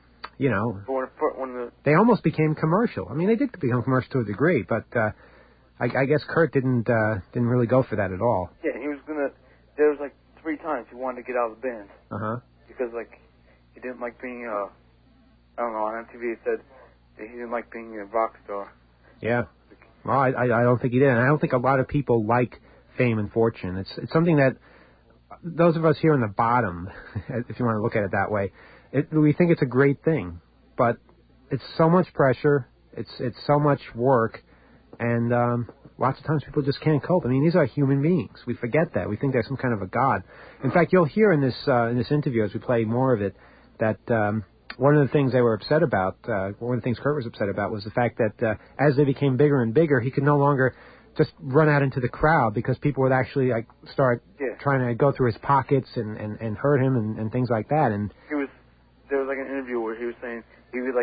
when they almost became commercial. I mean, they did become commercial to a degree, but I guess Kurt didn't really go for that at all. Yeah, he was there was 3 times he wanted to get out of the band. Uh-huh. Because, he didn't like being, I don't know, on MTV it said that he didn't like being a rock star. Yeah. Well, I don't think he did. And I don't think a lot of people like fame and fortune. It's something that those of us here in the bottom, if you want to look at it that way, we think it's a great thing. But it's so much pressure. It's so much work. And lots of times people just can't cope. I mean, these are human beings. We forget that. We think they're some kind of a god. In fact, you'll hear in this interview as we play more of it that one of the things they were upset about, one of the things Kurt was upset about, was the fact that as they became bigger and bigger, he could no longer just run out into the crowd because people would actually start trying to go through his pockets and hurt him and things like that. And there was an interview where he was saying he would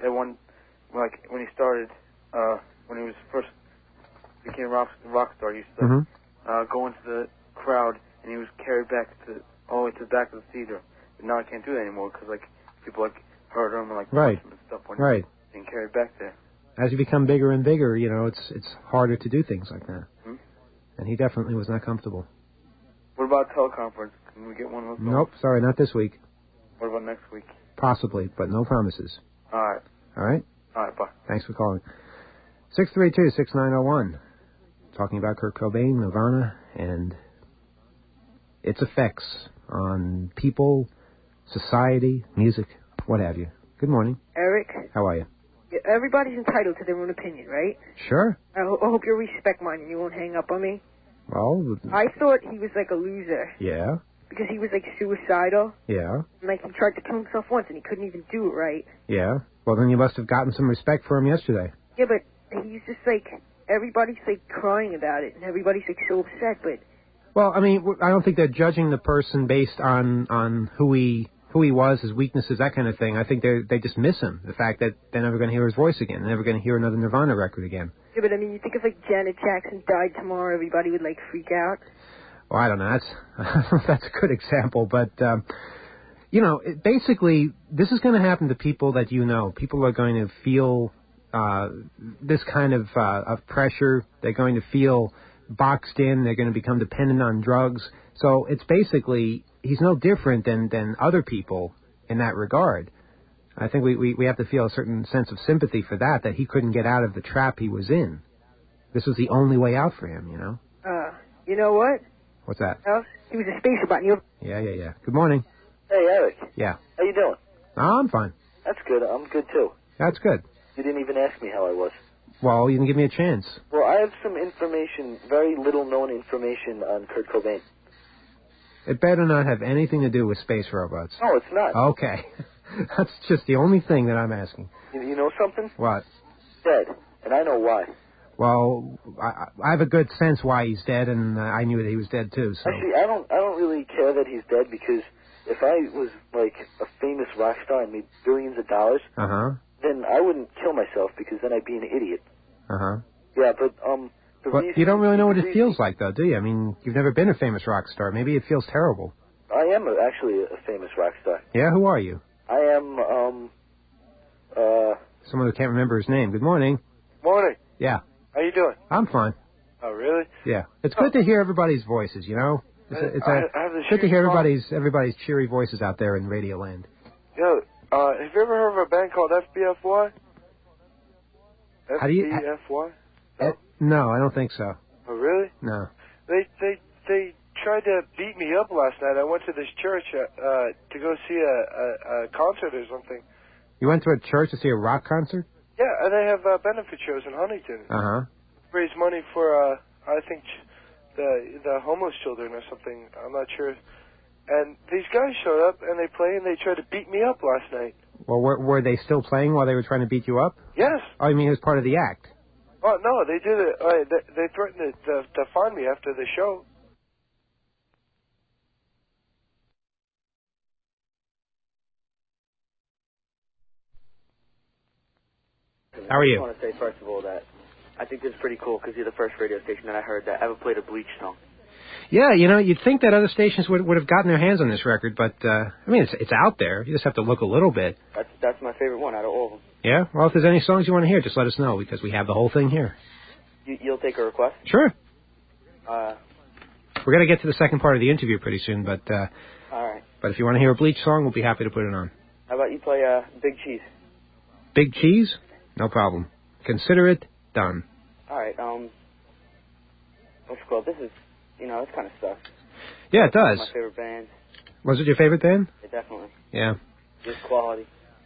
when he started when he was first became a rock star, he used to go into the crowd and he was carried back all the way to the back of the theater. But now I can't do that anymore because people hurt him and punch him and stuff when he's being carried back there. As you become bigger and bigger, it's harder to do things like that. Hmm? And he definitely was not comfortable. What about teleconference? Can we get one of those? Nope, sorry, not this week. What about next week? Possibly, but no promises. All right. All right? All right, bye. Thanks for calling. 632-6901. Talking about Kurt Cobain, Nirvana, and its effects on people, society, music, what have you. Good morning. Eric? How are you? Everybody's entitled to their own opinion, right? Sure. I hope you'll respect mine and you won't hang up on me. Well... I thought he was a loser. Yeah? Because he was suicidal. Yeah? And he tried to kill himself once and he couldn't even do it right. Yeah? Well, then you must have gotten some respect for him yesterday. Yeah, but he's just everybody's crying about it and everybody's so upset, but... Well, I mean, I don't think they're judging the person based on who he was, his weaknesses, that kind of thing. I think they just miss him. The fact that they're never going to hear his voice again. They're never going to hear another Nirvana record again. Yeah, but I mean, you think if Janet Jackson died tomorrow, everybody would freak out? Well, I don't know. That's a good example, but basically, this is going to happen to people that you know. People are going to feel this kind of pressure. They're going to feel boxed in. They're going to become dependent on drugs. So it's basically he's no different than other people in that regard. I think we have to feel a certain sense of sympathy for that he couldn't get out of the trap he was in. This was the only way out for him, you know? You know what? What's that? He was a space robot. Yeah. Good morning. Hey, Eric. Yeah. How you doing? Oh, I'm fine. That's good. I'm good, too. That's good. You didn't even ask me how I was. Well, you didn't give me a chance. Well, I have some information, very little-known information on Kurt Cobain. It better not have anything to do with space robots. No, it's not. Okay. That's just the only thing that I'm asking. You know something? What? Dead. And I know why. Well, I have a good sense why he's dead, and I knew that he was dead, too. So. Actually, I don't really care that he's dead, because if I was, like, a famous rock star and made billions of dollars, then I wouldn't kill myself, because then I'd be an idiot. Yeah, but, Well, you don't really know what it feels like, though, do you? I mean, you've never been a famous rock star. Maybe it feels terrible. I am actually a famous rock star. Yeah? Who are you? I am, Someone who can't remember his name. Good morning. Morning. Yeah. How you doing? I'm fine. Oh, really? Yeah. It's good to hear everybody's voices, you know? It's good to hear everybody's cheery voices out there in Radio Land. Yo, have you ever heard of a band called FBFY? How do you... FBFY? No, I don't think so. Oh, really? No. They tried to beat me up last night. I went to this church to go see a concert or something. You went to a church to see a rock concert? Yeah, they have benefit shows in Huntington. Raise money for, I think, the homeless children or something. I'm not sure. And these guys showed up, and they played, and they tried to beat me up last night. Well, were they still playing while they were trying to beat you up? Yes. Oh, you mean it was part of the act? Oh, no, they did it. They threatened to find me after the show. How are you? I just want to say, first of all, that I think this is pretty cool because you're the first radio station that I heard that ever played a Bleach song. Yeah, you know, you'd think that other stations would have gotten their hands on this record, but, I mean, it's out there. You just have to look a little bit. That's my favorite one out of all of them. Yeah? Well, if there's any songs you want to hear, just let us know, because we have the whole thing here. You'll take a request? Sure. We're going to get to the second part of the interview pretty soon, but, all right. But if you want to hear a Bleach song, we'll be happy to put it on. How about you play Big Cheese? Big Cheese? No problem. Consider it done. All right, what's it called? This is, you know, this kind of sucks. Yeah, it does. My favorite band. Was it your favorite band? Yeah, definitely. Yeah. Just quality.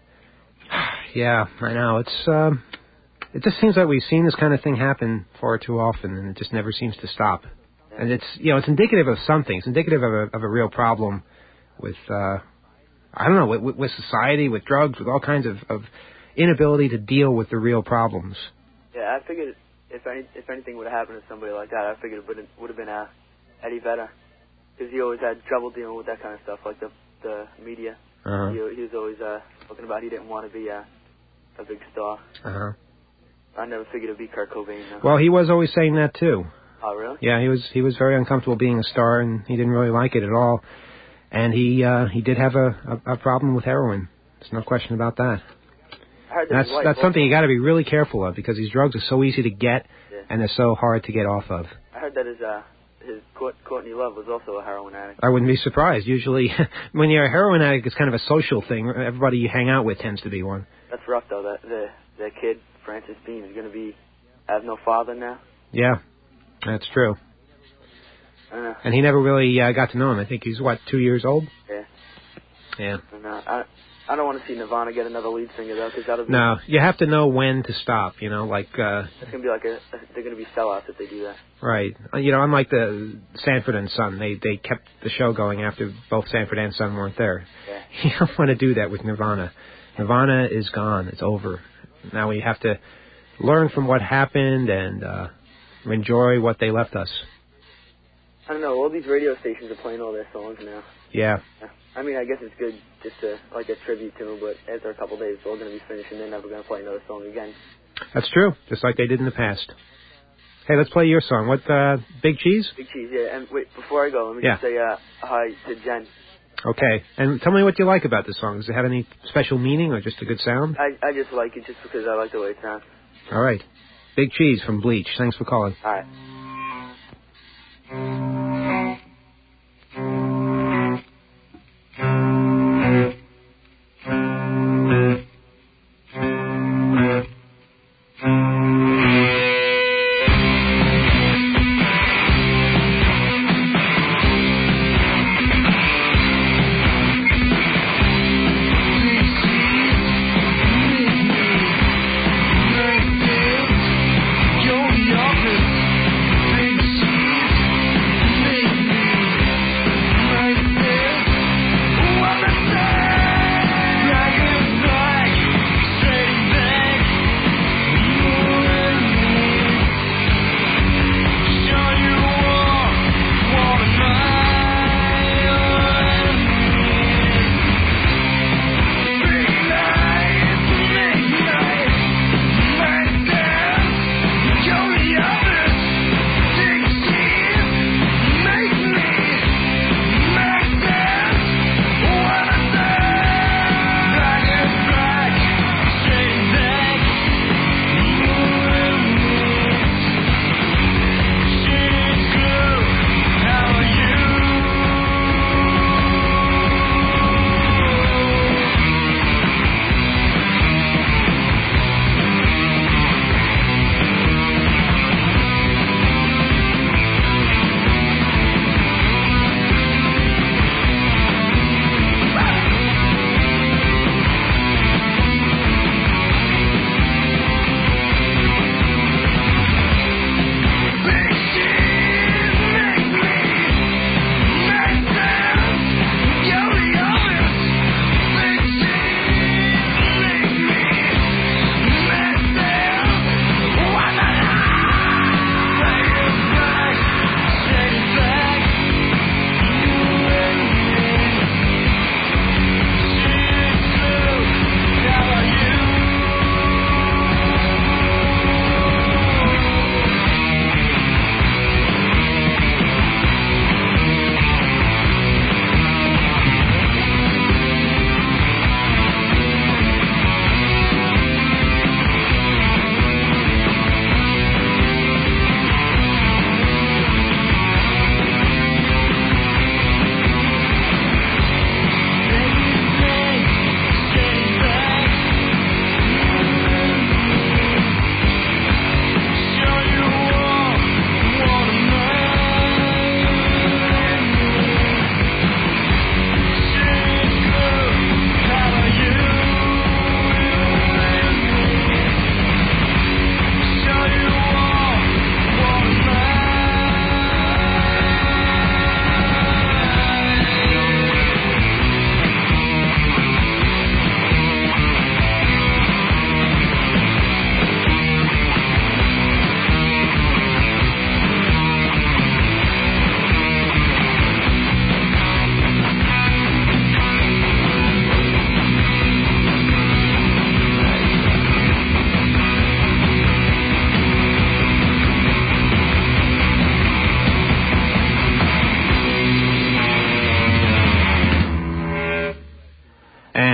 Yeah, I know. It just seems like we've seen this kind of thing happen far too often, and it just never seems to stop. Yeah. And it's indicative of something. It's indicative of a real problem with, I don't know, with society, with drugs, with all kinds of inability to deal with the real problems. Yeah, I figured if anything would have happened to somebody like that, I figured it would have been Eddie Vedder, because he always had trouble dealing with that kind of stuff, like the media. He was always talking about he didn't want to be a big star. I never figured it'd be Kurt Cobain. No. Well, he was always saying that too. Oh, really? Yeah, he was very uncomfortable being a star, and he didn't really like it at all. And he did have a problem with heroin. There's no question about that. That's something you got to be really careful of, because these drugs are so easy to get, and they're so hard to get off of. I heard that his Courtney Love was also a heroin addict. I wouldn't be surprised. Usually, when you're a heroin addict, it's kind of a social thing. Everybody you hang out with tends to be one. That's rough, though. That kid, Francis Bean, is going to have no father now. Yeah, that's true. I know. And he never really got to know him. I think he's, 2 years old? Yeah. Yeah. And, I don't want to see Nirvana get another lead singer, though, because that'll be... No, you have to know when to stop, you know, like... It's going to be like they're going to be sellouts if they do that. Right. You know, unlike the Sanford and Son, they kept the show going after both Sanford and Son weren't there. Yeah. You don't want to do that with Nirvana. Nirvana is gone. It's over. Now we have to learn from what happened and enjoy what they left us. I don't know, all these radio stations are playing all their songs now. Yeah. I mean, I guess it's good just to, like, a tribute to them, but after a couple of days, it's all going to be finished, and they're never going to play another song again. That's true, just like they did in the past. Hey, let's play your song. What, Big Cheese? Big Cheese, yeah. And wait, before I go, let me just say hi to Jen. Okay. And tell me what you like about this song. Does it have any special meaning or just a good sound? I just like it just because I like the way it sounds. All right. Big Cheese from Bleach. Thanks for calling. All right.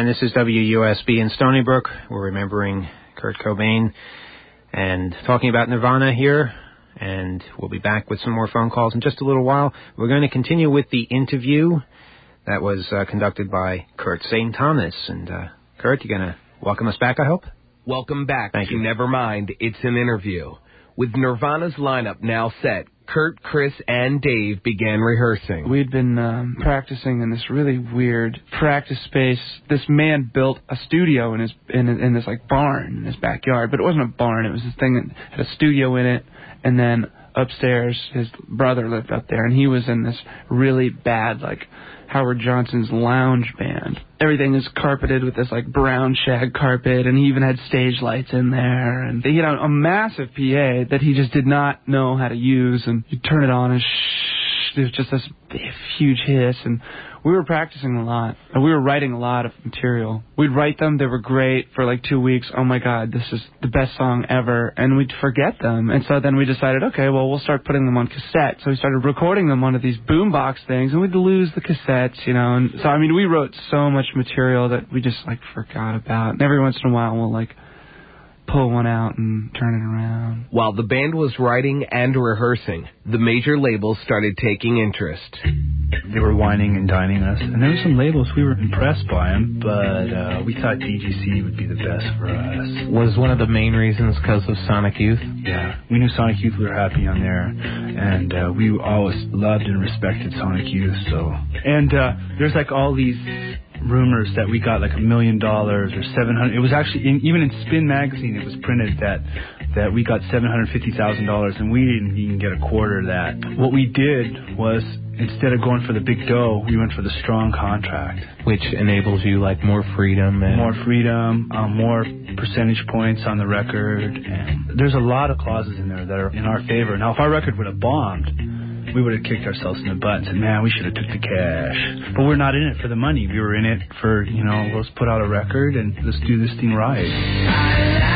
And this is WUSB in Stony Brook. We're remembering Kurt Cobain and talking about Nirvana here. And we'll be back with some more phone calls in just a little while. We're going to continue with the interview that was conducted by Kurt St. Thomas. And Kurt, you're going to welcome us back, I hope? Welcome back Thank to you. Nevermind, It's an Interview. With Nirvana's lineup now set, Kurt, Chris, and Dave began rehearsing. We'd been practicing in this really weird practice space. This man built a studio in this like barn in his backyard, but it wasn't a barn. It was this thing that had a studio in it, and then upstairs his brother lived up there, and he was in this really bad like Howard Johnson's lounge band. Everything is carpeted with this like brown shag carpet, and he even had stage lights in there, and he had a massive PA that he just did not know how to use, and you turn it on and there's just this huge hiss, and we were practicing a lot, and we were writing a lot of material. We'd write them, they were great for like 2 weeks. Oh my God, this is the best song ever, and we'd forget them. And so then we decided, okay, well, we'll start putting them on cassette. So we started recording them onto these boombox things, and we'd lose the cassettes, you know. And so, I mean, we wrote so much material that we just like forgot about. And every once in a while, we'll like pull one out and turn it around. While the band was writing and rehearsing, the major labels started taking interest. They were whining and dining us, and there were some labels we were impressed by them, but we thought DGC would be the best for us. Was one of the main reasons because of Sonic Youth? Yeah, we knew Sonic Youth, we were happy on there, and we always loved and respected Sonic Youth. So, and there's like all these rumors that we got like $1 million or $700. It was actually even in Spin magazine it was printed that we got $750,000, and we didn't even get a quarter of that. What we did was, instead of going for the big dough, we went for the strong contract, which enables you like more freedom, more percentage points on the record, and there's a lot of clauses in there that are in our favor. Now, if our record would have bombed, we would have kicked ourselves in the butt and said, man, we should have took the cash. But we're not in it for the money. We were in it for, you know, let's put out a record and let's do this thing right.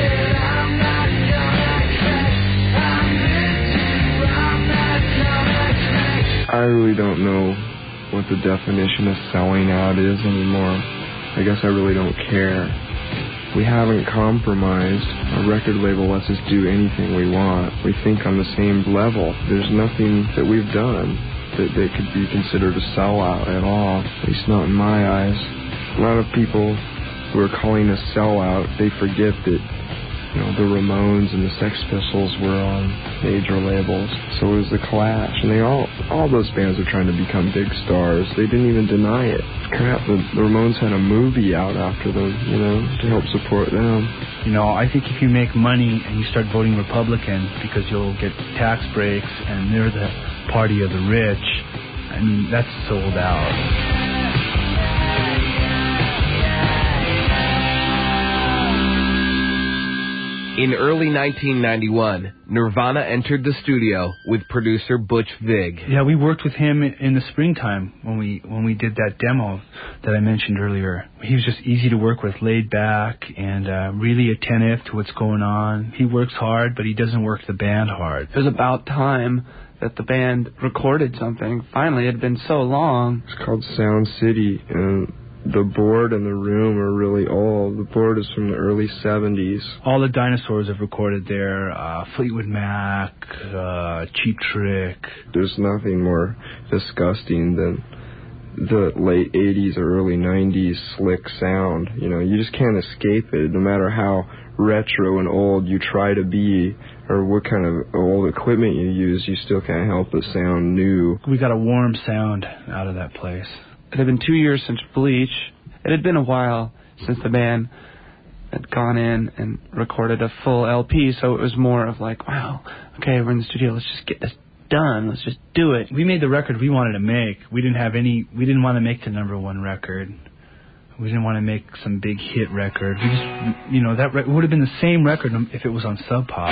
I really don't know what the definition of selling out is anymore. I guess I really don't care. We haven't compromised. A record label lets us do anything we want. We think on the same level. There's nothing that we've done that they could be considered a sellout at all, at least not in my eyes. A lot of people who are calling us sellout, they forget that, you know, the Ramones and the Sex Pistols were on major labels. So was the Clash, and they all those bands are trying to become big stars. They didn't even deny it. Crap, the Ramones had a movie out after them, you know, to help support them. You know, I think if you make money and you start voting Republican because you'll get tax breaks and they're the party of the rich, I mean, that's sold out. In early 1991, Nirvana entered the studio with producer Butch Vig. Yeah, we worked with him in the springtime when we did that demo that I mentioned earlier. He was just easy to work with, laid back, and really attentive to what's going on. He works hard, but he doesn't work the band hard. It was about time that the band recorded something. Finally, it had been so long. It's called Sound City, and the board and the room are really old. The board is from the early 70s. All the dinosaurs have recorded there. Fleetwood Mac, Cheap Trick. There's nothing more disgusting than the late 80s or early 90s slick sound. You know, you just can't escape it. No matter how retro and old you try to be, or what kind of old equipment you use, you still can't help but sound new. We got a warm sound out of that place. It had been 2 years since Bleach. It had been a while since the band had gone in and recorded a full LP, so it was more of like, wow, okay, we're in the studio, let's just get this done, let's just do it. We made the record we wanted to make. We didn't want to make the #1 record. We didn't want to make some big hit record. We just, you know, that would have been the same record if it was on Sub Pop.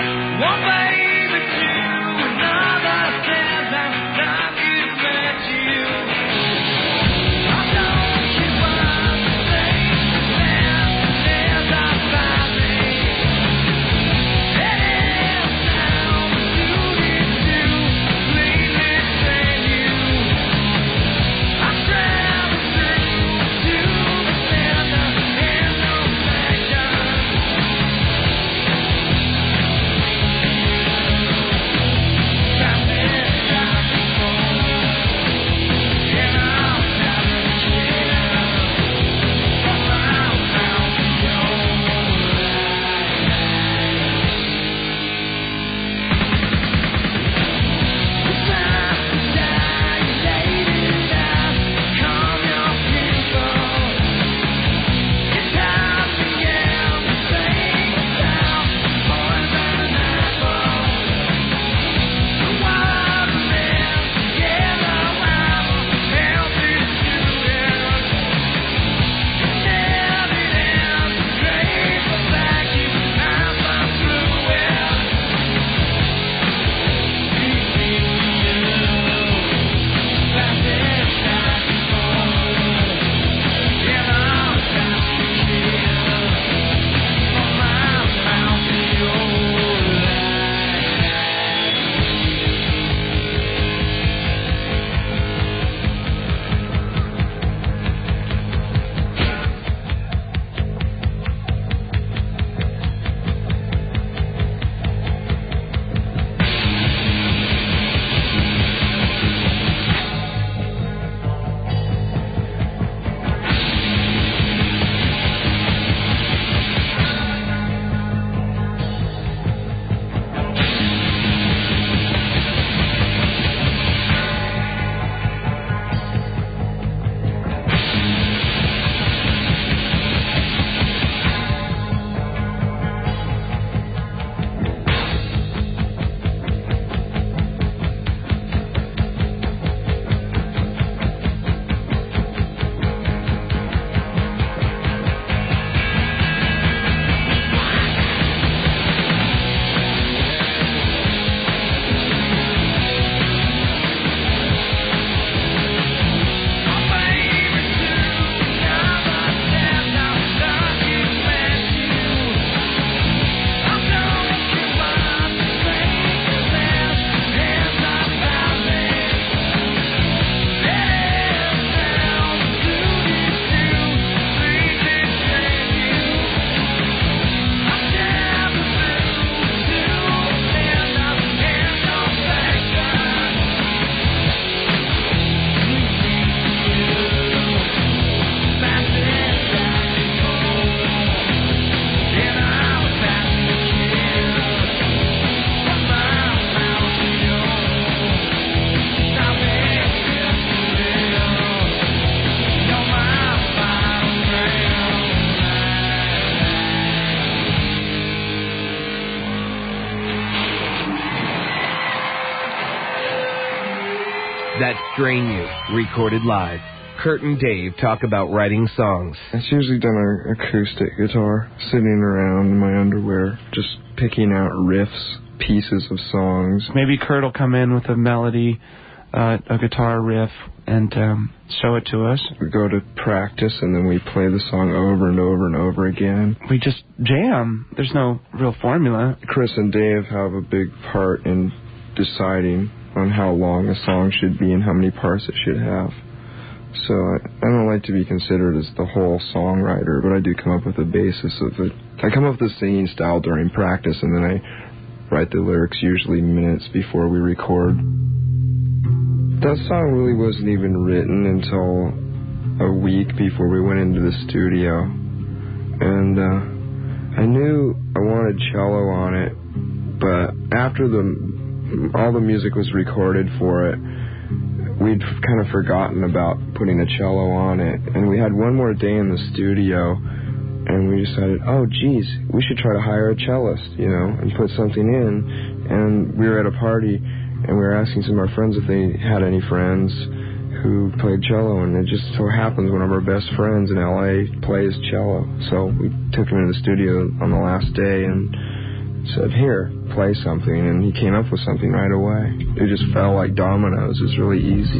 Drain You, recorded live. Kurt and Dave talk about writing songs. It's usually done on acoustic guitar, sitting around in my underwear, just picking out riffs, pieces of songs. Maybe Kurt will come in with a melody, a guitar riff, and show it to us. We go to practice, and then we play the song over and over and over again. We just jam. There's no real formula. Chris and Dave have a big part in deciding on how long a song should be and how many parts it should have. So I don't like to be considered as the whole songwriter, but I do come up with a basis of it. I come up with a singing style during practice, and then I write the lyrics usually minutes before we record. That song really wasn't even written until a week before we went into the studio. And I knew I wanted cello on it, but after all the music was recorded for it, we'd kind of forgotten about putting a cello on it. And we had one more day in the studio, and we decided, oh, geez, we should try to hire a cellist, and put something in. And we were at a party, and we were asking some of our friends if they had any friends who played cello. And it just so happens one of our best friends in L.A. plays cello. So we took him into the studio on the last day and said, here, play something, and he came up with something right away. It just fell like dominoes. It was really easy.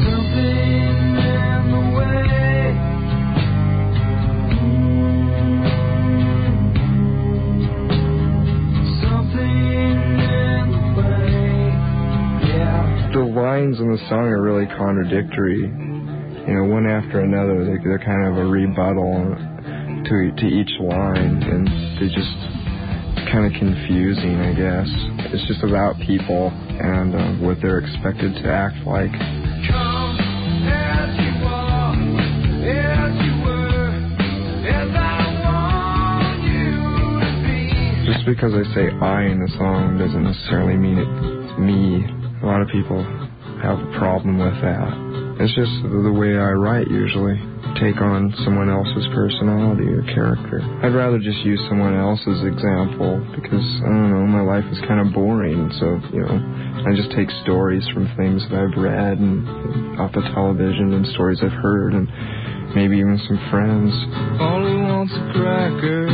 The lines in the song are really contradictory. One after another, they're kind of a rebuttal to each line, and they just kind of confusing, I guess. It's just about people and what they're expected to act like. Come as you are, as you were, as I want you to be. Just because I say I in the song doesn't necessarily mean it's me. A lot of people have a problem with that. It's just the way I write usually. Take on someone else's personality or character. I'd rather just use someone else's example because, I don't know, my life is kind of boring. So, I just take stories from things that I've read and off the television and stories I've heard and maybe even some friends. All he wants a cracker.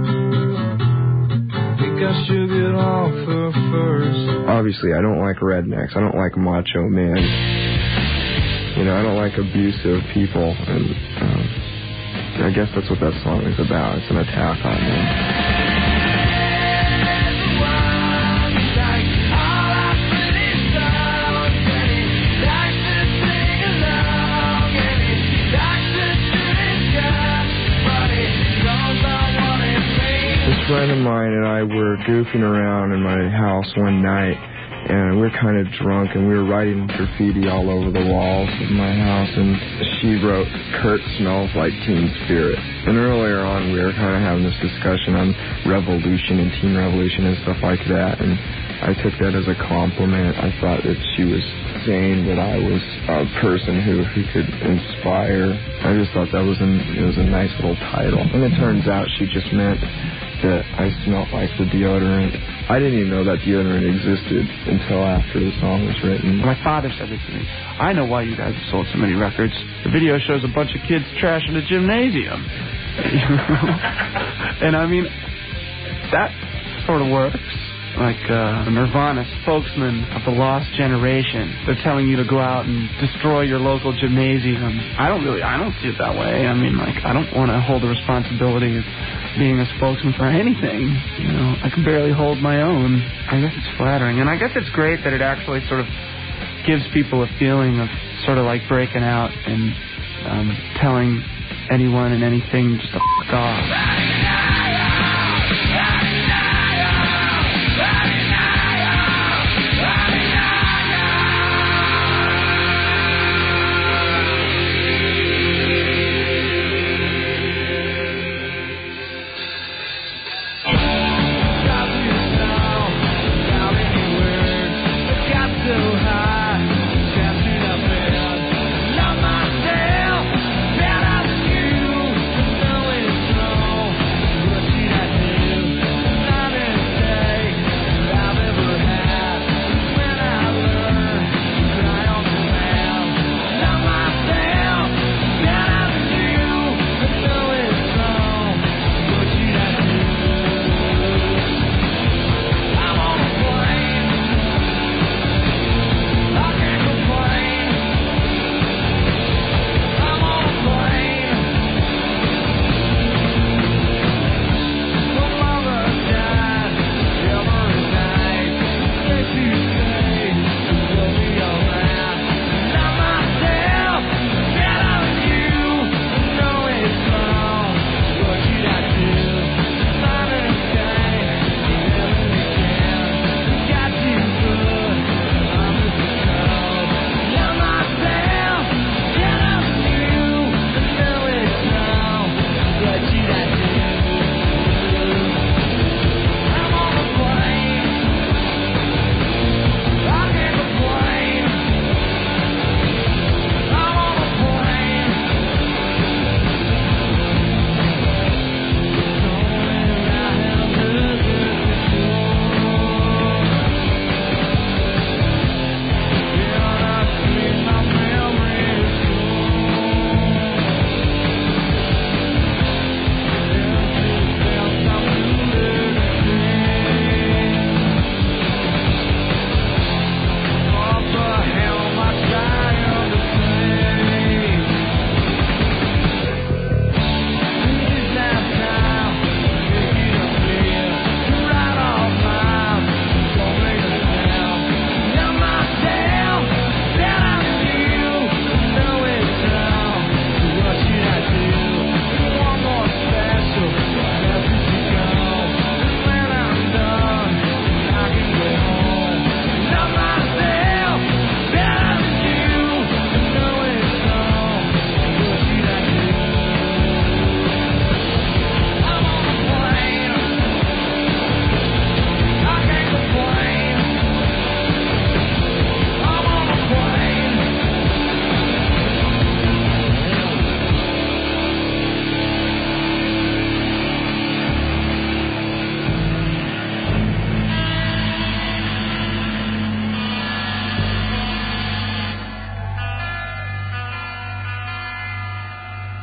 Think I should get off her first. Obviously, I don't like rednecks. I don't like macho men. I don't like abusive people, and I guess that's what that song is about. It's an attack on them. This friend of mine and I were goofing around in my house one night, and we were kind of drunk, and we were writing graffiti all over the walls of my house, and she wrote, "Kurt smells like Teen Spirit." And earlier on, we were kind of having this discussion on revolution and teen revolution and stuff like that, and I took that as a compliment. I thought that she was saying that I was a person who could inspire. I just thought that was it was a nice little title. And it turns out she just meant that I smelled like the deodorant. I didn't even know that deodorant existed until after the song was written. My father said it to me. I know why you guys have sold so many records. The video shows a bunch of kids trashing a gymnasium. And I mean, that sort of works. Like a Nirvana spokesman of the lost generation. They're telling you to go out and destroy your local gymnasium. I don't see it that way. I mean, I don't want to hold the responsibility of being a spokesman for anything. I can barely hold my own. I guess it's flattering. And I guess it's great that it actually sort of gives people a feeling of sort of like breaking out and telling anyone and anything just to fuck off.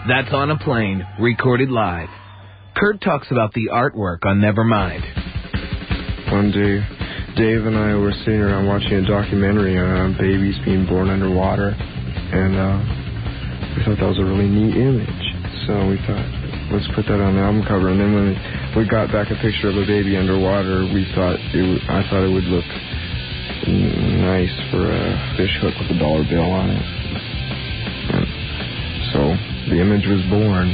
That's On a Plane, recorded live. Kurt talks about the artwork on Nevermind. One day, Dave and I were sitting around watching a documentary on babies being born underwater, and we thought that was a really neat image. So we thought, let's put that on the album cover. And then when we got back a picture of a baby underwater, I thought it would look nice for a fish hook with a dollar bill on it. And so the image was born.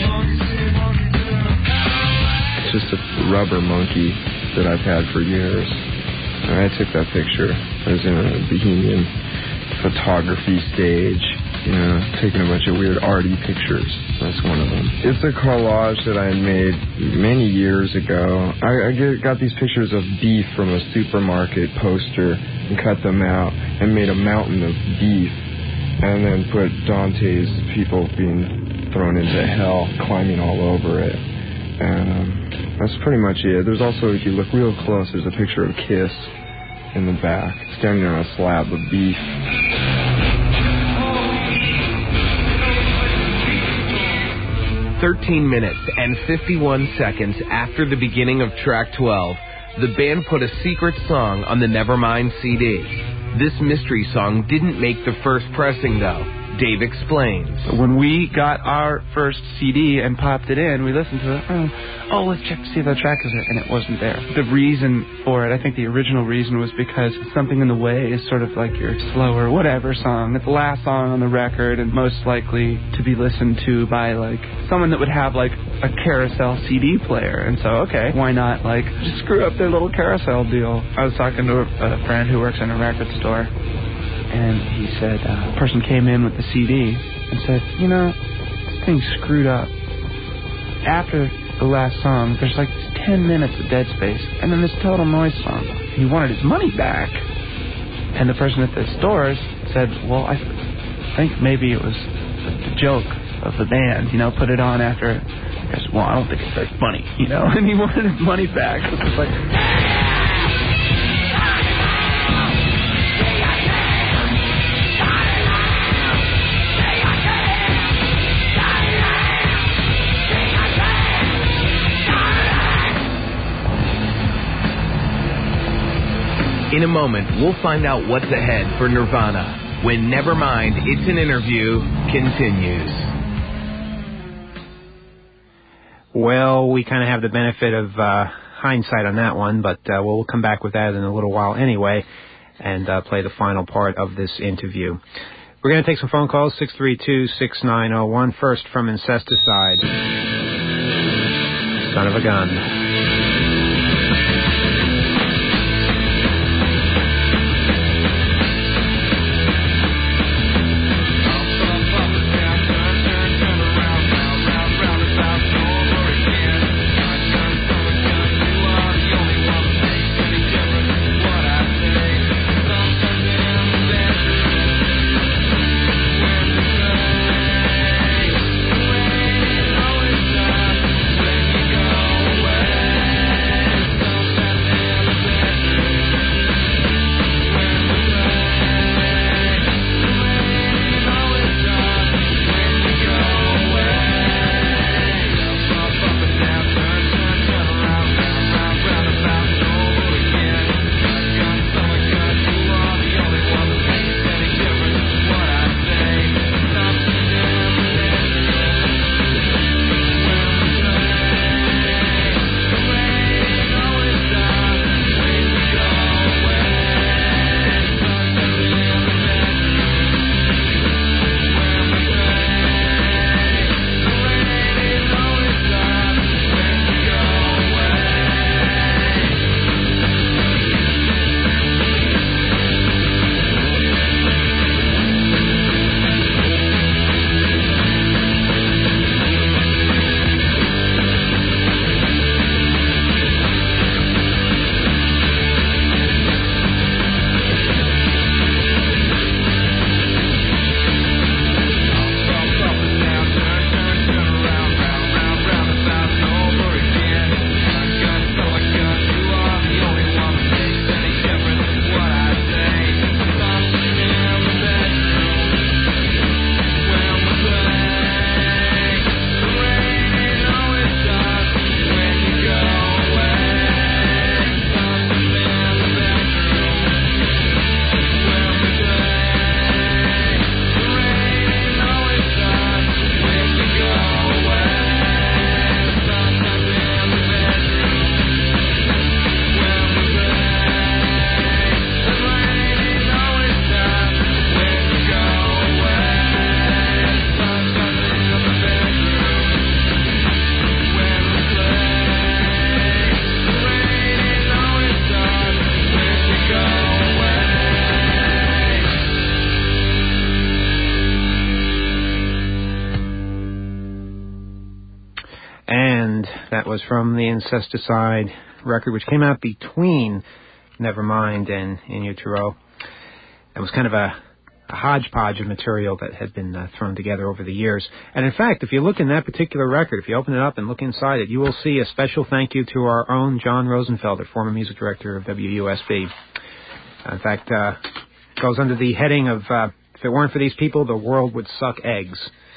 It's just a rubber monkey that I've had for years. And I took that picture. I was in a Bohemian photography stage, taking a bunch of weird arty pictures. That's one of them. It's a collage that I made many years ago. I got these pictures of beef from a supermarket poster and cut them out and made a mountain of beef, and then put Dante's people being thrown into hell, climbing all over it. And that's pretty much it. There's also, if you look real close, there's a picture of Kiss in the back, standing on a slab of beef. 13 minutes and 51 seconds after the beginning of track 12, the band put a secret song on the Nevermind CD. This mystery song didn't make the first pressing, though. Dave explains. When we got our first CD and popped it in, we listened to it. Oh, let's check to see if the track is there, and it wasn't there. The reason for it, I think the original reason was because Something in the Way is sort of like your slower whatever song. It's the last song on the record and most likely to be listened to by like someone that would have like a carousel CD player. And so, okay, why not like just screw up their little carousel deal? I was talking to a friend who works in a record store, and he said, a person came in with the CD and said, this thing's screwed up. After the last song, there's like 10 minutes of dead space, and then this Total Noise song. He wanted his money back. And the person at the stores said, well, I think maybe it was the joke of the band, put it on after. I said, well, I don't think it's very funny, and he wanted his money back. So it's like... In a moment, we'll find out what's ahead for Nirvana when Nevermind, It's an Interview continues. Well, we kind of have the benefit of hindsight on that one, but we'll come back with that in a little while anyway and play the final part of this interview. We're going to take some phone calls, 632-6901. First from Incesticide. Son of a gun. Away. That was from the Incesticide record, which came out between Nevermind and In Utero. It was kind of a hodgepodge of material that had been thrown together over the years. And in fact, if you look in that particular record, if you open it up and look inside it, you will see a special thank you to our own John Rosenfelder, former music director of WUSB. In fact, it goes under the heading of, if it weren't for these people, the world would suck eggs.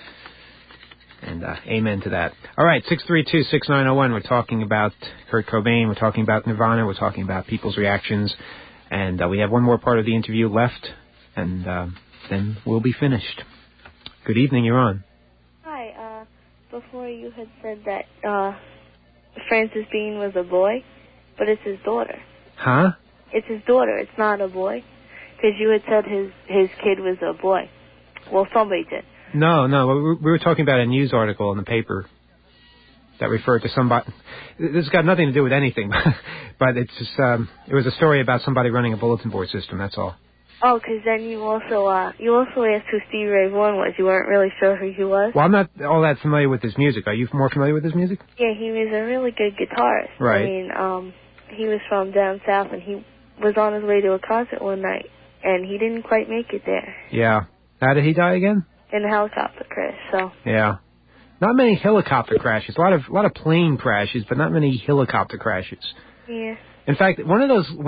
And amen to that. All right, 632-6901. We're talking about Kurt Cobain. We're talking about Nirvana. We're talking about people's reactions. And we have one more part of the interview left, and then we'll be finished. Good evening. You're on. Hi. Before you had said that Francis Bean was a boy, but it's his daughter. Huh? It's his daughter. It's not a boy. Because you had said his kid was a boy. Well, somebody did. No. We were talking about a news article in the paper that referred to somebody. This has got nothing to do with anything, but it's just, it was a story about somebody running a bulletin board system. That's all. Oh, because then you also asked who Stevie Ray Vaughan was. You weren't really sure who he was. Well, I'm not all that familiar with his music. Are you more familiar with his music? Yeah, he was a really good guitarist. Right. I mean, he was from down south, and he was on his way to a concert one night, and he didn't quite make it there. Yeah. How did he die again? In a helicopter crash. So. Yeah. Not many helicopter crashes. A lot of plane crashes, but not many helicopter crashes. Yeah. In fact, one of those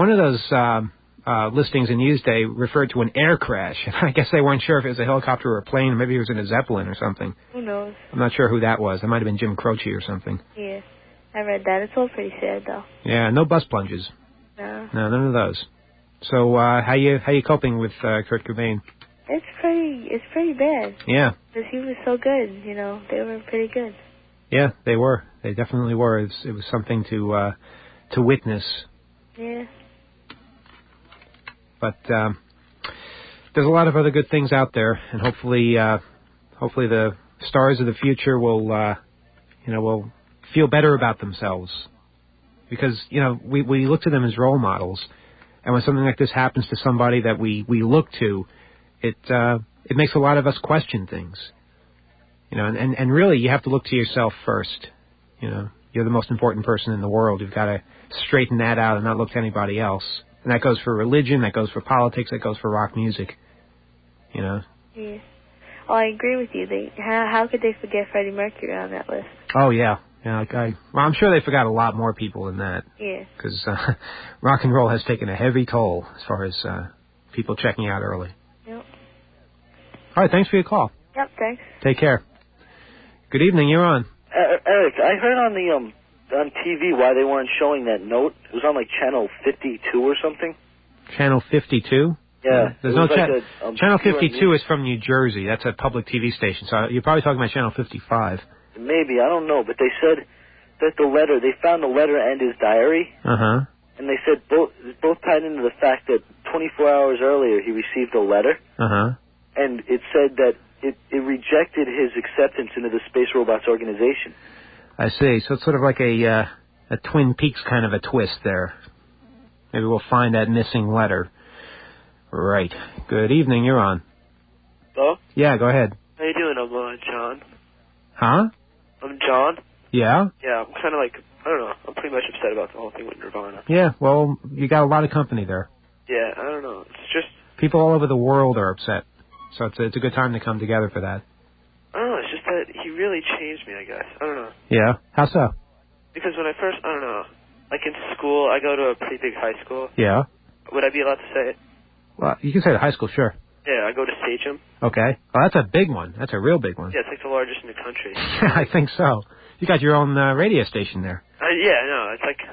listings in Newsday referred to an air crash. I guess they weren't sure if it was a helicopter or a plane, or maybe it was in a Zeppelin or something. Who knows? I'm not sure who that was. It might have been Jim Croce or something. Yeah. I read that. It's all pretty sad, though. Yeah. No bus plunges. No. No, none of those. So, how you coping with Kurt Cobain? It's pretty bad. Yeah. Because he was so good, you know. They were pretty good. Yeah, they were. They definitely were. It was something to witness. Yeah. But there's a lot of other good things out there, and hopefully the stars of the future will feel better about themselves, because we look to them as role models, and when something like this happens to somebody that we look to, it makes a lot of us question things, and really you have to look to yourself first. You're the most important person in the world. You've got to straighten that out and not look to anybody else. And that goes for religion, that goes for politics, that goes for rock music. Yeah. Well, I agree with you. How could they forget Freddie Mercury on that list? Oh, yeah. I'm sure they forgot a lot more people than that. Yeah. Because rock and roll has taken a heavy toll as far as people checking out early. Yep. All right, thanks for your call. Yep, thanks. Take care. Good evening, you're on. Eric, I heard on TV why they weren't showing that note. It was on like channel 52 or something. Channel 52? Yeah. There's no Channel 52 is from New Jersey. That's a public TV station. So you're probably talking about Channel 55. Maybe, I don't know, but they said that they found the letter and his diary. Uh-huh. And they said both tied into the fact that 24 hours earlier he received a letter. Uh-huh. And it said that it rejected his acceptance into the Space Robots organization. I see. So it's sort of like a Twin Peaks kind of a twist there. Maybe we'll find that missing letter. Right. Good evening. You're on. Hello? Yeah, go ahead. How you doing? I'm John. Huh? I'm John. Yeah? Yeah, I'm kind of like, I don't know. I'm pretty much upset about the whole thing with Nirvana. Yeah, well, you got a lot of company there. Yeah, I don't know. It's just... People all over the world are upset. So it's a good time to come together for that. I don't know. It's just that he really changed me, I guess. I don't know. Yeah? How so? Because when I first, I don't know, like in school, I go to a pretty big high school. Yeah? Would I be allowed to say it? Well, you can say the high school, sure. Yeah, I go to Sagem. Okay. Oh, that's a big one. That's a real big one. Yeah, it's like the largest in the country. I think so. You got your own radio station there. Yeah, no, it's like.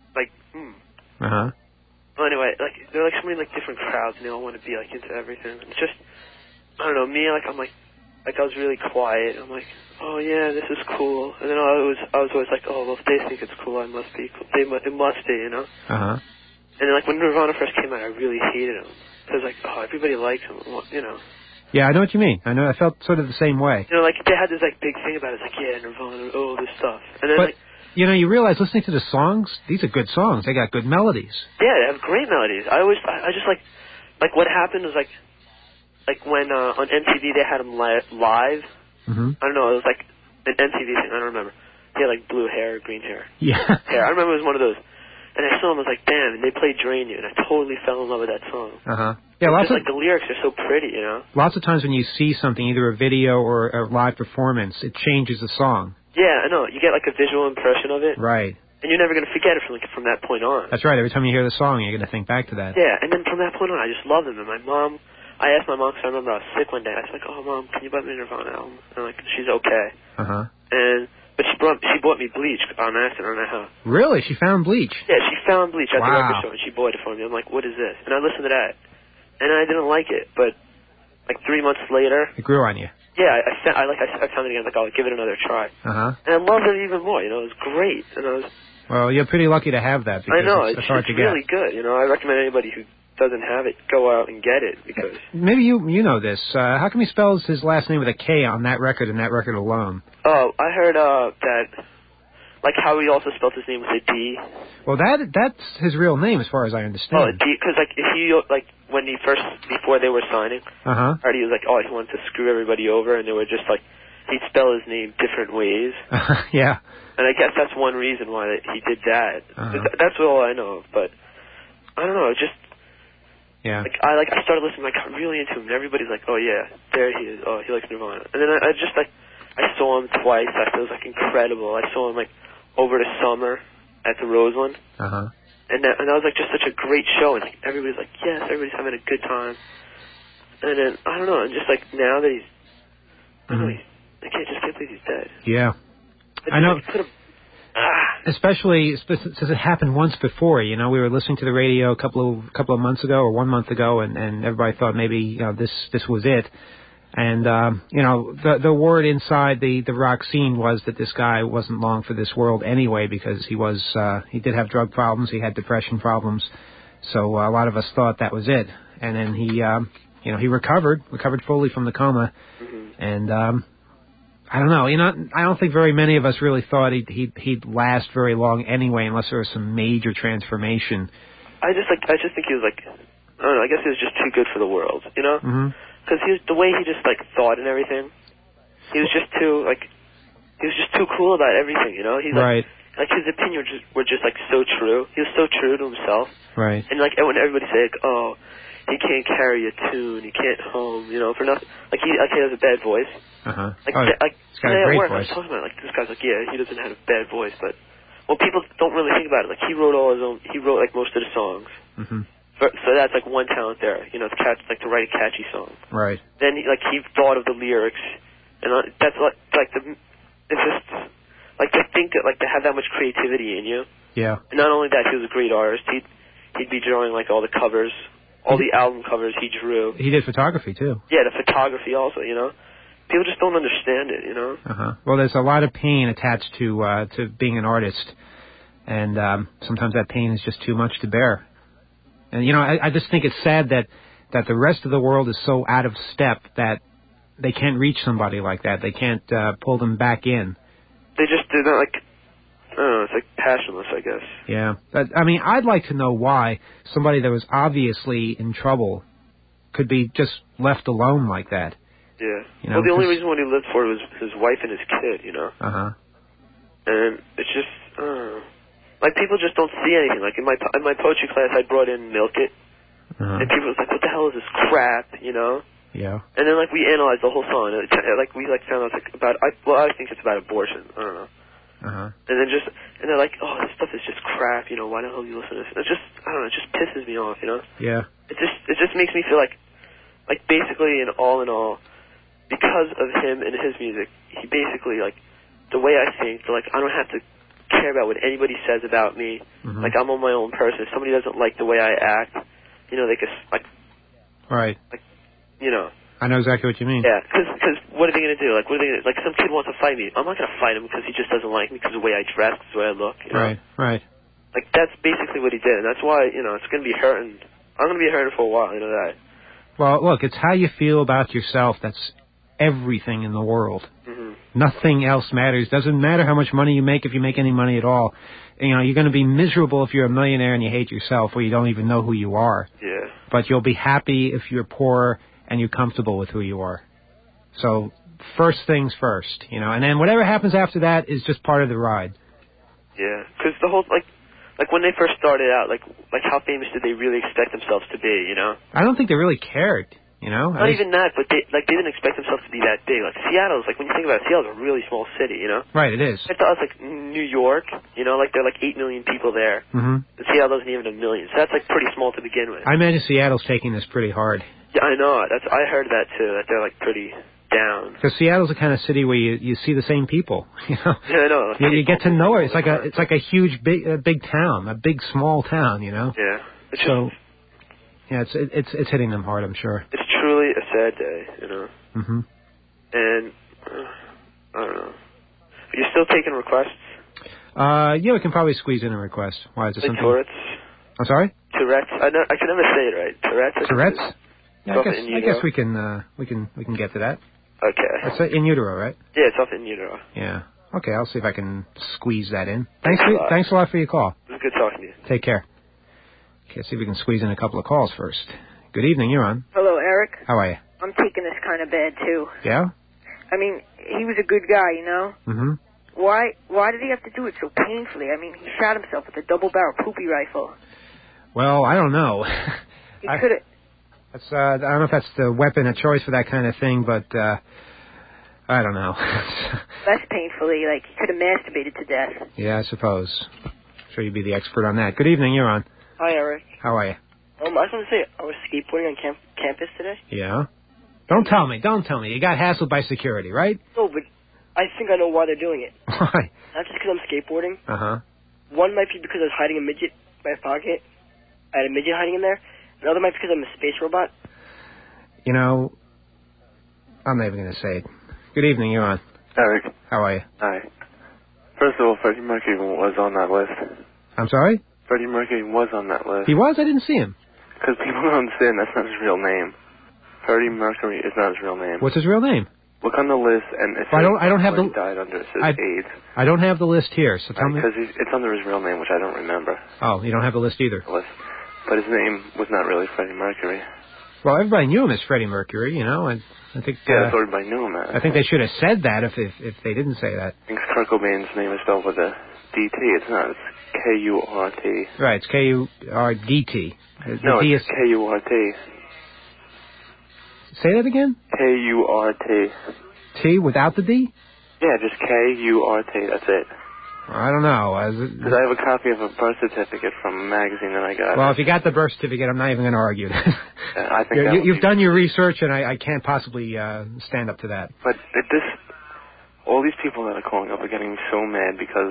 Uh-huh. Well, anyway, like, there are like so many like different crowds, and they all want to be like into everything. It's just, I don't know, me, like, I'm like I was really quiet. I'm like, oh yeah, this is cool. And then I was always like, oh, well, if they think it's cool, I must be cool. It must be, you know? Uh-huh. And then, like, when Nirvana first came out, I really hated them. Because, like, oh, everybody likes them, you know? Yeah, I know what you mean. I felt sort of the same way. You know, like, they had this, like, big thing about it. It's like, yeah, Nirvana, oh, this stuff. And then, but, you realize, listening to the songs, these are good songs. They got good melodies. Yeah, they have great melodies. I just, like, what happened was, like when, on MTV they had them live. Mm-hmm. I don't know, it was, like, an MTV thing, I don't remember. He had like blue hair, green hair. Yeah. Yeah, I remember it was one of those. And I saw him, I was like, damn, and they played Drain You, and I totally fell in love with that song. Yeah, Just like the lyrics are so pretty, you know? Lots of times when you see something, either a video or a live performance, it changes the song. Yeah, I know. You get like a visual impression of it. Right. And you're never going to forget it from that point on. That's right. Every time you hear the song, you're going to think back to that. Yeah, and then from that point on, I just loved them. And I asked my mom, because I remember I was sick one day. I was like, oh, Mom, can you buy me a Nirvana album? And like, she's okay. But she bought me Bleach on accident. I don't know how. Really? She found Bleach? Yeah, she found Bleach at the Wow. record store, and she bought it for me. I'm like, what is this? And I listened to that. And I didn't like it, but like 3 months later... It grew on you. Yeah, I found it again. Like, I'll give it another try. And I loved it even more. You know, it was great. And I was... Well, you're pretty lucky to have that, because I know, it's hard to get. Really good. You know, I recommend anybody who doesn't have it, go out and get it, because... Maybe you know this. How come he spells his last name with a K on that record and that record alone? Oh, I heard that... Like how he also spelled his name with a D. Well, that's his real name, as far as I understand. Oh, D, because like if he when he first before they were signing, I heard he was like, oh, he wanted to screw everybody over, and they were just like he'd spell his name different ways. Yeah. And I guess that's one reason why he did that. That's all I know of, but I don't know, just. Yeah. I started listening, I got really into him, and everybody's like, oh yeah, there he is. Oh, he likes Nirvana. And then I just like I saw him twice. I thought it was like incredible. I saw him like over the summer at the Roseland. And that was like just such a great show, and like everybody's like, yes, everybody's having a good time. And then I don't know, and just like now that he's, I don't know, I can't believe he's dead. Yeah, I know. Especially since it happened once before. You know, we were listening to the radio a couple of months ago or 1 month ago, and everybody thought maybe this was it. And, the word inside the rock scene was that this guy wasn't long for this world anyway, because he did have drug problems, he had depression problems, so a lot of us thought that was it. And then he recovered fully from the coma, and, I don't know, I don't think very many of us really thought he'd last very long anyway, unless there was some major transformation. I just think he was like, I don't know, I guess he was just too good for the world, you know? Because the way he just like thought and everything, he was just too cool about everything, you know. He's like his opinions were just like so true. He was so true to himself. Right. And like when everybody said, like, oh, he can't carry a tune, he can't hum, you know, for nothing. Like he has a bad voice. He's got a great voice. I was talking about it, like this guy's like, yeah, he doesn't have a bad voice, but people don't really think about it. Like he wrote like most of the songs. So that's like one talent there, you know, to write a catchy song. Right. Then he thought of the lyrics, and that's it's just like to think that to have that much creativity in you. Yeah. And not only that, he was a great artist. He'd be drawing like all the covers, all the album covers he drew. He did photography too. Yeah, the photography also, you know. People just don't understand it, you know. Well, there's a lot of pain attached to being an artist, and sometimes that pain is just too much to bear. And, I just think it's sad that the rest of the world is so out of step that they can't reach somebody like that. They can't pull them back in. They're not like, I don't know, it's like passionless, I guess. Yeah. I'd like to know why somebody that was obviously in trouble could be just left alone like that. Yeah. Well, the only reason what he lived for was his wife and his kid, you know. And it's just, I don't know. Like, people just don't see anything. Like, in my poetry class, I brought in Milk It. And people was like, what the hell is this crap, you know? Yeah. And then, we analyzed the whole song. And we found out, I think it's about abortion. I don't know. And then and they're like, oh, this stuff is just crap, you know, why the hell do you listen to this? It's just, I don't know, it just pisses me off, you know? Yeah. It just makes me feel like basically, in all, because of him and his music, he basically, the way I think, I don't have to care about what anybody says about me. Like, I'm on my own person. If somebody doesn't like the way I act, you know, they could, Right. You know. I know exactly what you mean. Yeah, because what are they going to do? What are they going to, some kid wants to fight me. I'm not going to fight him because he just doesn't like me because of the way I dress, because of the way I look, you know? Right. That's basically what he did, and that's why, you know, it's going to be hurting. I'm going to be hurting for a while, you know that. Well, look, it's how you feel about yourself that's everything in the world. Nothing else matters. Doesn't matter how much money you make, if you make any money at all. You know, you're going to be miserable if you're a millionaire and you hate yourself, or you don't even know who you are. Yeah. But you'll be happy if you're poor and you're comfortable with who you are. So first things first, you know, and then whatever happens after that is just part of the ride. Yeah, because the whole, like when they first started out, like how famous did they really expect themselves to be, you know? I don't think they really cared, you know? Not even that, but they didn't expect themselves to be that big. Like Seattle's, like when you think about it, Seattle's a really small city, you know? Right, it is. I thought it was like New York, you know, like there are like 8 million people there. Mm-hmm. And Seattle isn't even 1 million, so that's like pretty small to begin with. I imagine Seattle's taking this pretty hard. Yeah, I know. I heard that too, that they're like pretty down. Because Seattle's the kind of city where you see the same people, you know. Yeah, I know. You get to know it. It's like a huge big town, a big small town, you know. Yeah. It's hitting them hard, I'm sure. It's truly a sad day, you know. Mhm. And I don't know. Are you still taking requests? Yeah, we can probably squeeze in a request. Why is it like something? Tourette's? I'm sorry? Tourette's. I can never say it right. Tourette's. Tourette's? Yeah, I guess we can get to that. Okay. That's in utero, right? Yeah, it's off in utero. Yeah. Okay, I'll see if I can squeeze that in. Thanks Thanks a lot for your call. It was good talking to you. Take care. Okay, see if we can squeeze in a couple of calls first. Good evening, you're on. Hello, Eric. How are you? I'm taking this kind of bad, too. Yeah? I mean, he was a good guy, you know? Mm-hmm. Why did he have to do it so painfully? I mean, he shot himself with a double-barrel poopy rifle. Well, I don't know. He could have... I don't know if that's the weapon of choice for that kind of thing, but I don't know. Less painfully, like he could have masturbated to death. Yeah, I suppose. I'm sure you'd be the expert on that. Good evening, you're on. Hi, Eric. How are you? I just want to say, I was skateboarding on campus today. Yeah? Don't tell me. You got hassled by security, right? No, but I think I know why they're doing it. Why? Not just because I'm skateboarding. Uh-huh. One might be because I was hiding a midget in my pocket. I had a midget hiding in there. Another might be because I'm a space robot. You know, I'm not even going to say it. Good evening, you're on. Eric. How are you? Hi. First of all, Freddie Mercury was on that list. I'm sorry? Freddie Mercury was on that list. He was? I didn't see him. Because people don't understand that's not his real name. Freddie Mercury is not his real name. What's his real name? Look on the list, and it says I don't have he died under. It says AIDS. I don't have the list here, so tell me. Because it's under his real name, which I don't remember. Oh, you don't have the list either? The list. But his name was not really Freddie Mercury. Well, everybody knew him as Freddie Mercury, you know, and I think... Yeah, that's what everybody knew him as. I think they should have said that if they didn't say that. I think Kurt Cobain's name is spelled with a D-T. It's not. It's K-U-R-T. Right, it's K-U-R-D-T. No, it's K-U-R-T. Say that again? K-U-R-T. T without the D? Yeah, just K-U-R-T. That's it. I don't know. Because I have a copy of a birth certificate from a magazine that I got. Well, if you got the birth certificate, I'm not even going to argue that. I think you've done your research, and I can't possibly stand up to that. But all these people that are calling up are getting me so mad because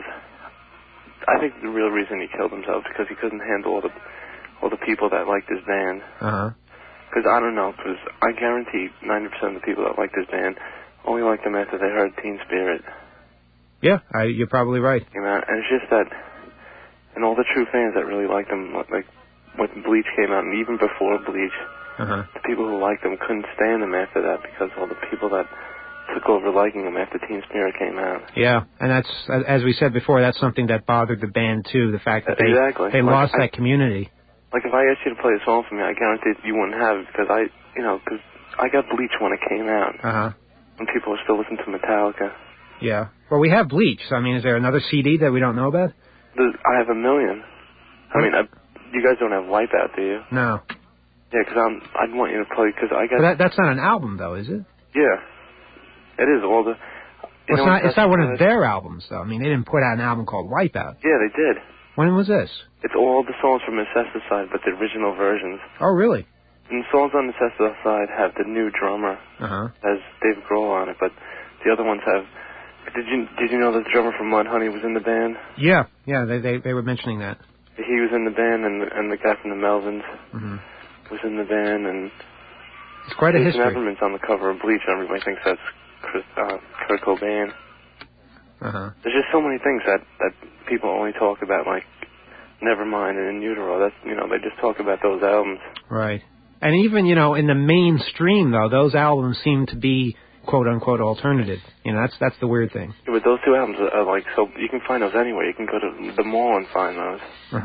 I think the real reason he killed himself is because he couldn't handle all the people that liked his band. Uh-huh. Because I don't know, because I guarantee 90% of the people that liked his band only liked him after they heard Teen Spirit. Yeah, you're probably right. You know, and it's just that, and all the true fans that really liked him, like when Bleach came out, and even before Bleach, uh-huh. the people who liked him couldn't stand him after that because all the people that took over liking him after Teen Spirit came out. Yeah, and that's, as we said before, that's something that bothered the band too, the fact that they lost that community. Like if I asked you to play a song for me, I guarantee you wouldn't have it because because I got Bleach when it came out. Uh-huh. And people are still listening to Metallica. Yeah. Well, we have Bleach, so I mean, is there another CD that we don't know about? I have a million. I mean, you guys don't have Wipeout, do you? No. Yeah, because I'd want you to play, because I got... But that's not an album, though, is it? Yeah. It is, all the... It's not one of their albums, though. I mean, they didn't put out an album called Wipeout. Yeah, they did. When was this? It's all the songs from Incesticide, but the original versions. Oh, really? And the songs on Incesticide have the new drummer, has Dave Grohl on it, but the other ones have... Did you know that the drummer from Mudhoney was in the band? Yeah, they were mentioning that. He was in the band, and the guy from the Melvins was in the band, and it's quite a history. Jason Everman's on the cover of Bleach, and everybody thinks that's Kurt Cobain. There's just so many things that people only talk about, like Nevermind and In Utero. That's they just talk about those albums. Right. And even in the mainstream though, those albums seem to be quote unquote alternative. That's the weird thing. Yeah, but those two albums are like, so you can find those anywhere. You can go to the mall and find those.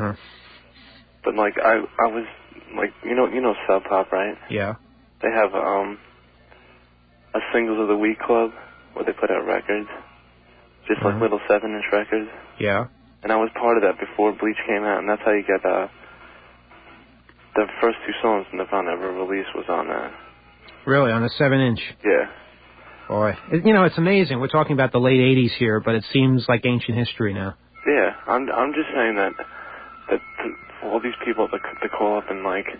But like I was like you know Sub Pop, right? Yeah. They have a Singles of the Week club where they put out records, just like little 7-inch records. Yeah. And I was part of that before Bleach came out, and that's how you get the first 2 songs Nirvana ever released was on that. Really, on a 7-inch? Yeah. Boy, it's amazing. We're talking about the late 80s here, but it seems like ancient history now. Yeah, I'm just saying that for all these people to call up and like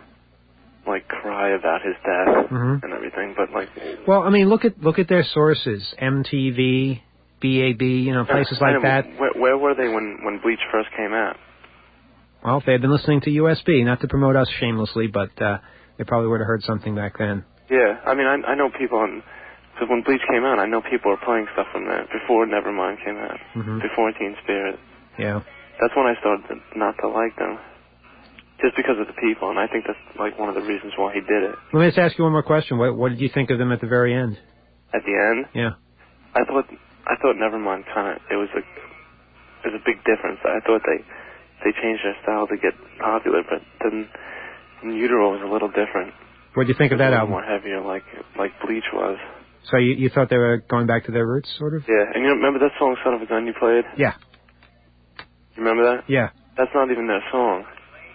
cry about his death and everything, but like. Well, I mean, look at their sources: MTV, BAB, places like that. Where were they when Bleach first came out? Well, if they had been listening to USB, not to promote us shamelessly, but they probably would have heard something back then. Yeah, I mean, I know people because when Bleach came out, I know people were playing stuff from that before Nevermind came out, before Teen Spirit. Yeah. That's when I started not to like them, just because of the people, and I think that's like one of the reasons why he did it. Let me just ask you one more question. What did you think of them at the very end? At the end? Yeah. I thought Nevermind it was a big difference. I thought they changed their style to get popular, but then In Utero was a little different. What do you think of that album? More heavier, like Bleach was. So you thought they were going back to their roots, sort of? Yeah, and you remember that song "Son of a Gun" you played? Yeah. You remember that? Yeah. That's not even their song.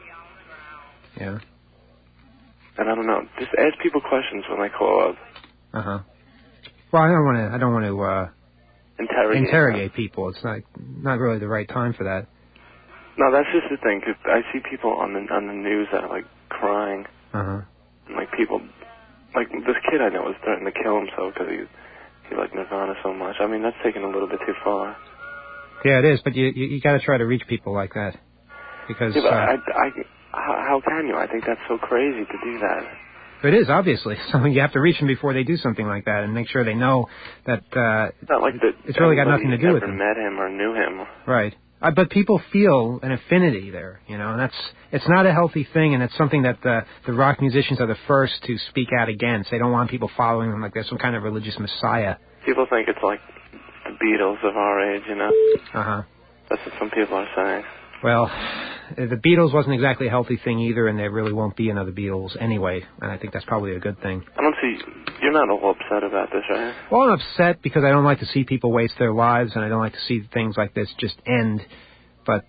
Yeah. And I don't know. Just ask people questions when they call up. Well, I don't want to interrogate people. It's not really the right time for that. No, that's just the thing. 'Cause I see people on the news that are like crying. And, like people, like this kid I know was threatening to kill himself because he liked Nirvana so much. I mean, that's taken a little bit too far. Yeah, it is. But you got to try to reach people like that because. Yeah, but how can you? I think that's so crazy to do that. It is, obviously. So you have to reach them before they do something like that and make sure they know that it's not like it's really got nothing to do with them. Never met him or knew him. Right. But people feel an affinity there, and it's not a healthy thing, and it's something that the rock musicians are the first to speak out against. They don't want people following them like they're some kind of religious messiah. People think it's like the Beatles of our age, That's what some people are saying. Well, the Beatles wasn't exactly a healthy thing either, and there really won't be another Beatles anyway, and I think that's probably a good thing. I don't see... You're not all upset about this, right? Well, I'm upset because I don't like to see people waste their lives, and I don't like to see things like this just end. But,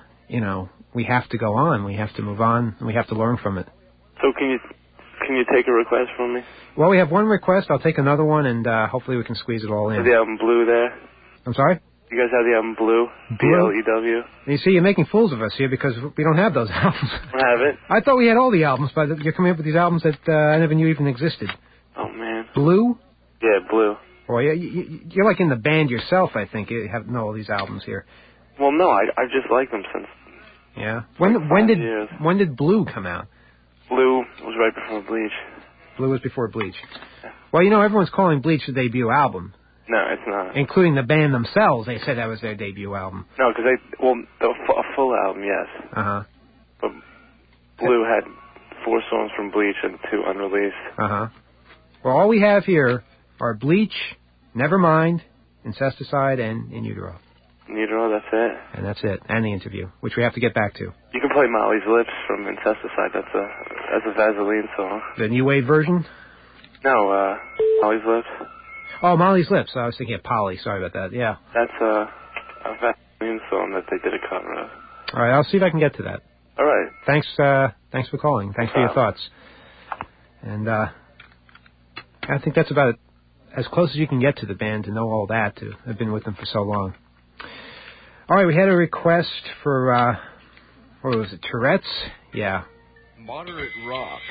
we have to go on. We have to move on, and we have to learn from it. So can you take a request from me? Well, we have one request. I'll take another one, and hopefully we can squeeze it all in. Is the album Blue there? I'm sorry? You guys have the album Blue? B-L-E-W? You see, you're making fools of us here because we don't have those albums. I have it. I thought we had all the albums, but you're coming up with these albums that I never knew even existed. Oh, man. Blue? Yeah, Blue. Boy, you're like in the band yourself, I think. You know all these albums here. Well, no, I just like them since... Yeah? When did Blue come out? Blue was right before Bleach. Blue was before Bleach. Well, everyone's calling Bleach the debut album. No, it's not. Including the band themselves, they said that was their debut album. No, because a full album, yes. But Blue had 4 songs from Bleach and 2 unreleased. Well, all we have here are Bleach, Nevermind, Incesticide, and In Utero. In Utero, that's it. And that's it. And the interview, which we have to get back to. You can play Molly's Lips from Incesticide. That's a Vaseline song. The New Wave version? No, Molly's Lips. Oh, Molly's Lips. I was thinking of Polly. Sorry about that. Yeah. That's a Vaseline song that they did a cover of. All right, I'll see if I can get to that. All right. Thanks for calling. Thanks for your thoughts. And I think that's about as close as you can get to the band to know all that. To have been with them for so long. All right, we had a request for what was it? Tourette's? Yeah. Moderate rock.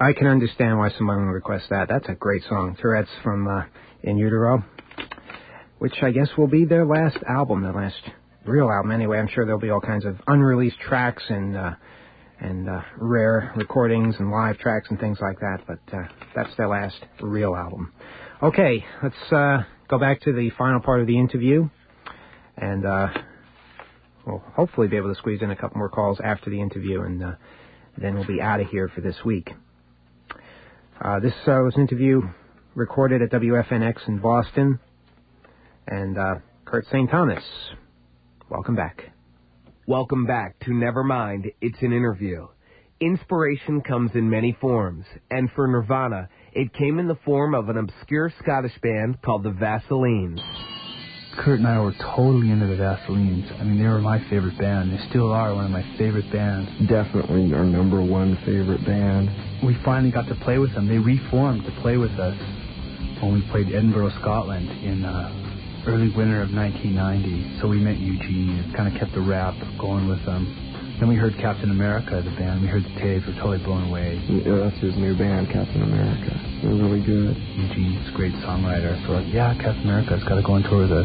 I can understand why someone would request that. That's a great song. Tourette's from In Utero, which I guess will be their last album, their last real album anyway. I'm sure there'll be all kinds of unreleased tracks and rare recordings and live tracks and things like that, but that's their last real album. Okay, let's go back to the final part of the interview, and we'll hopefully be able to squeeze in a couple more calls after the interview, and then we'll be out of here for this week. This was an interview recorded at WFNX in Boston, and Kurt St. Thomas, welcome back. Welcome back to Nevermind, It's an Interview. Inspiration comes in many forms, and for Nirvana, it came in the form of an obscure Scottish band called the Vaselines. Kurt and I were totally into the Vaselines. I mean, they were my favorite band. They still are one of my favorite bands. Definitely our number one favorite band. We finally got to play with them. They reformed to play with us when we played Edinburgh, Scotland in early winter of 1990. So we met Eugene and kind of kept the rap going with them. Then we heard Captain America, the band. We heard the tapes. We were totally blown away. Yeah, that's his new band, Captain America. They're really good. Eugene's a great songwriter. So we're like, yeah, Captain America's got to go on tour with us.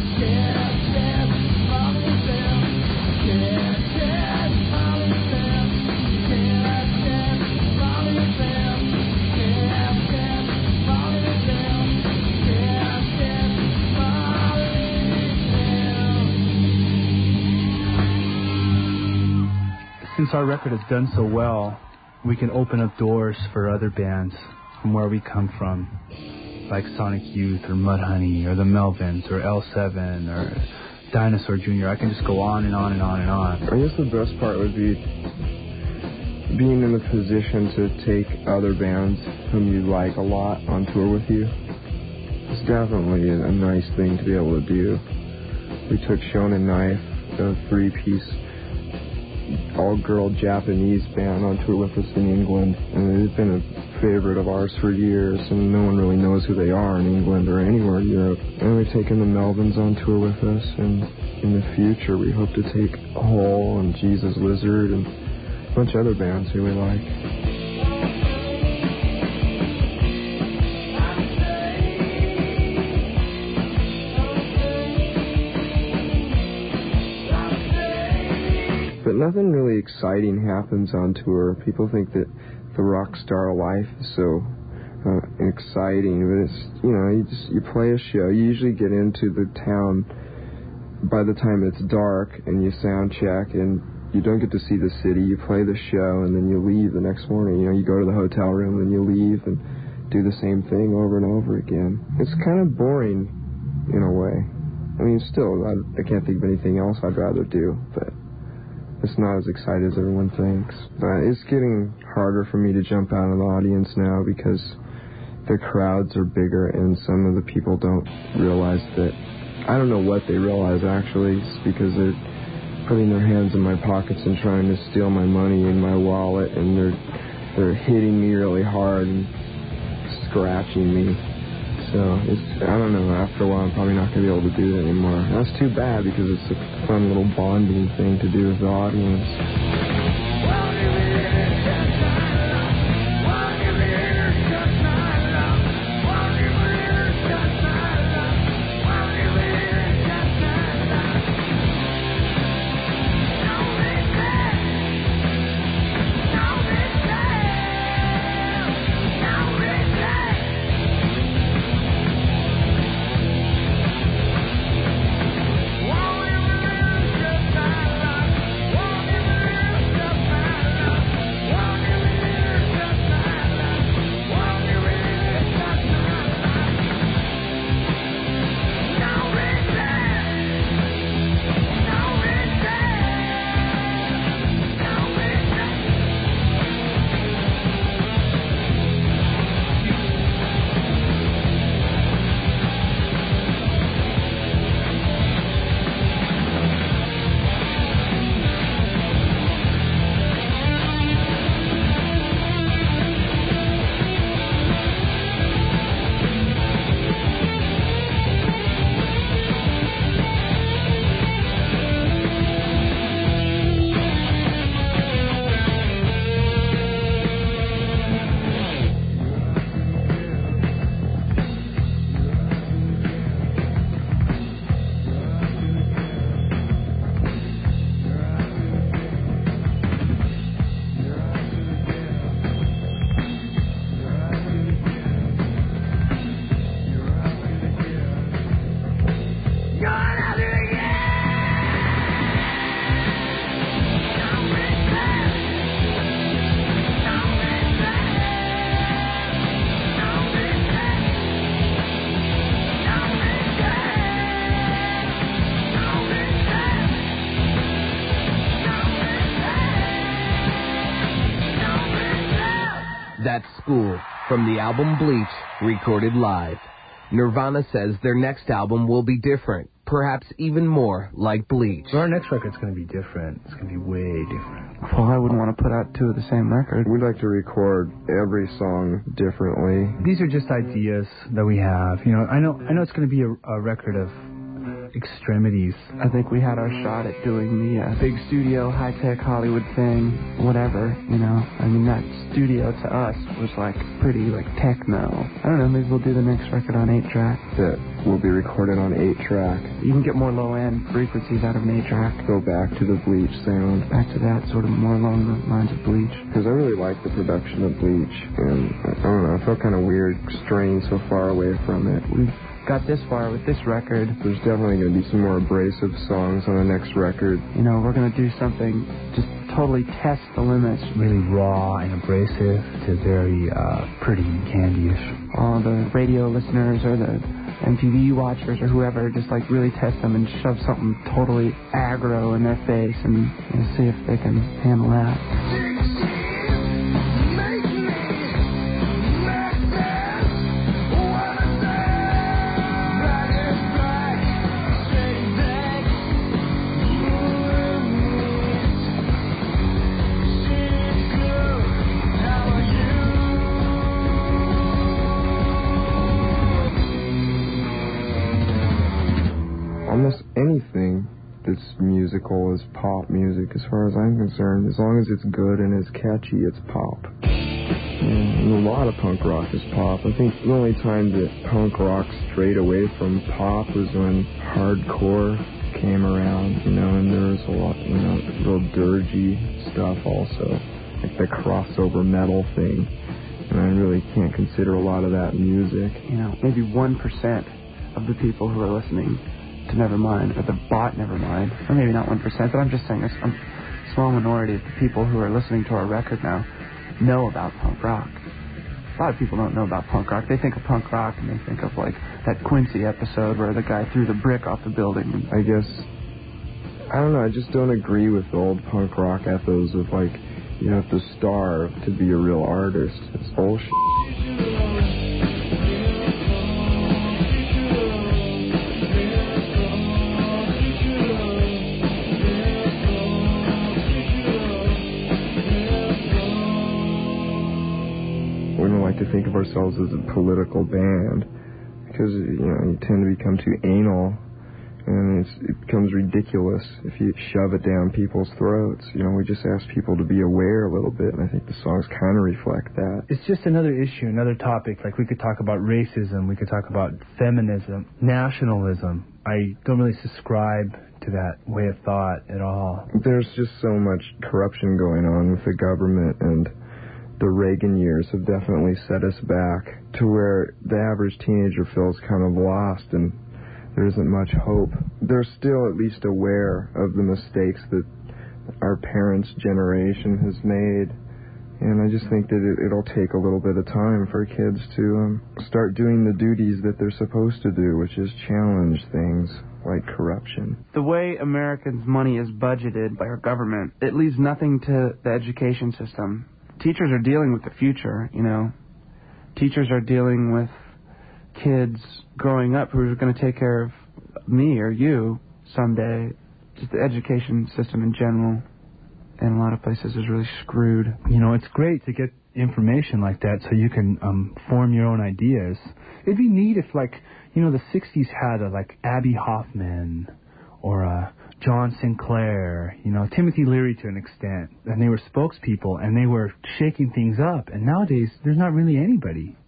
Since our record has done so well, we can open up doors for other bands from where we come from, like Sonic Youth or Mudhoney or the Melvins or L7 or Dinosaur Jr. I can just go on and on and on and on. I guess the best part would be being in the position to take other bands whom you like a lot on tour with you. It's definitely a nice thing to be able to do. We took Shonen Knife, a 3-piece all-girl Japanese band on tour with us in England, and they've been a favorite of ours for years, and no one really knows who they are in England or anywhere in Europe. And we've taken the Melvins on tour with us, and in the future we hope to take Hole and Jesus Lizard and a bunch of other bands who we like. But nothing really exciting happens on tour. People think that the rock star life is so exciting, but it's, you play a show. You usually get into the town by the time it's dark, and you sound check, and you don't get to see the city. You play the show, and then you leave the next morning. You go to the hotel room, and you leave and do the same thing over and over again. It's kind of boring in a way. I mean, still, I can't think of anything else I'd rather do, but it's not as exciting as everyone thinks. But it's getting harder for me to jump out of the audience now because the crowds are bigger and some of the people don't realize that. I don't know what they realize, actually. It's because they're putting their hands in my pockets and trying to steal my money in my wallet, and they're hitting me really hard and scratching me. So, I don't know, after a while I'm probably not going to be able to do that anymore. And that's too bad because it's a fun little bonding thing to do with the audience. School from the album Bleach, recorded live. Nirvana says their next album will be different, perhaps even more like Bleach. Our next record's going to be different. It's going to be way different. Well, I wouldn't want to put out two of the same record. We'd like to record every song differently. These are just ideas that we have. You know, I know it's going to be a record of extremities. I think we had our shot at doing the big studio, high-tech Hollywood thing, whatever, you know. I mean, that studio to us was like pretty like techno. I don't know, maybe we'll do the next record on 8-track. That will be recorded on 8-track. You can get more low-end frequencies out of an 8-track. Go back to the Bleach sound. Back to that, sort of more along the lines of Bleach. Because I really like the production of Bleach, and I don't know, I felt kind of weird straying so far away from it. We've got this far with this record. There's definitely going to be some more abrasive songs on the next record. You know, we're going to do something, just totally test the limits. Really raw and abrasive to very pretty and candyish. All the radio listeners or the MTV watchers or whoever, just like really test them and shove something totally aggro in their face and see if they can handle that. Almost anything that's musical is pop music as far as I'm concerned. As long as it's good and it's catchy, it's pop. And a lot of punk rock is pop. I think the only time that punk rock strayed away from pop was when hardcore came around, you know, and there was a lot, you know, real dirgy stuff also, like the crossover metal thing. And I really can't consider a lot of that music. You know, maybe 1% of the people who are listening to Nevermind, or the bot Nevermind, or maybe not 1%, but I'm just saying a small minority of the people who are listening to our record now know about punk rock. A lot of people don't know about punk rock. They think of punk rock and they think of like that Quincy episode where the guy threw the brick off the building. I guess, I don't know, I just don't agree with the old punk rock ethos of like, you have to starve to be a real artist. It's bullshit. We don't like to think of ourselves as a political band because, you know, you tend to become too anal and it becomes ridiculous if you shove it down people's throats. You know, we just ask people to be aware a little bit, and I think the songs kind of reflect that. It's just another issue, another topic. Like, we could talk about racism, we could talk about feminism, nationalism. I don't really subscribe to that way of thought at all. There's just so much corruption going on with the government, and the Reagan years have definitely set us back to where the average teenager feels kind of lost and there isn't much hope. They're still at least aware of the mistakes that our parents' generation has made. And I just think that it'll take a little bit of time for kids to start doing the duties that they're supposed to do, which is challenge things like corruption. The way Americans' money is budgeted by our government, it leaves nothing to the education system. Teachers are dealing with the future, you know. Teachers are dealing with kids growing up who are going to take care of me or you someday. Just the education system in general in a lot of places is really screwed. You know, it's great to get information like that so you can form your own ideas. It'd be neat if, like, you know, the 60s had like Abby Hoffman or John Sinclair, you know, Timothy Leary to an extent, and they were spokespeople and they were shaking things up. And nowadays, there's not really anybody.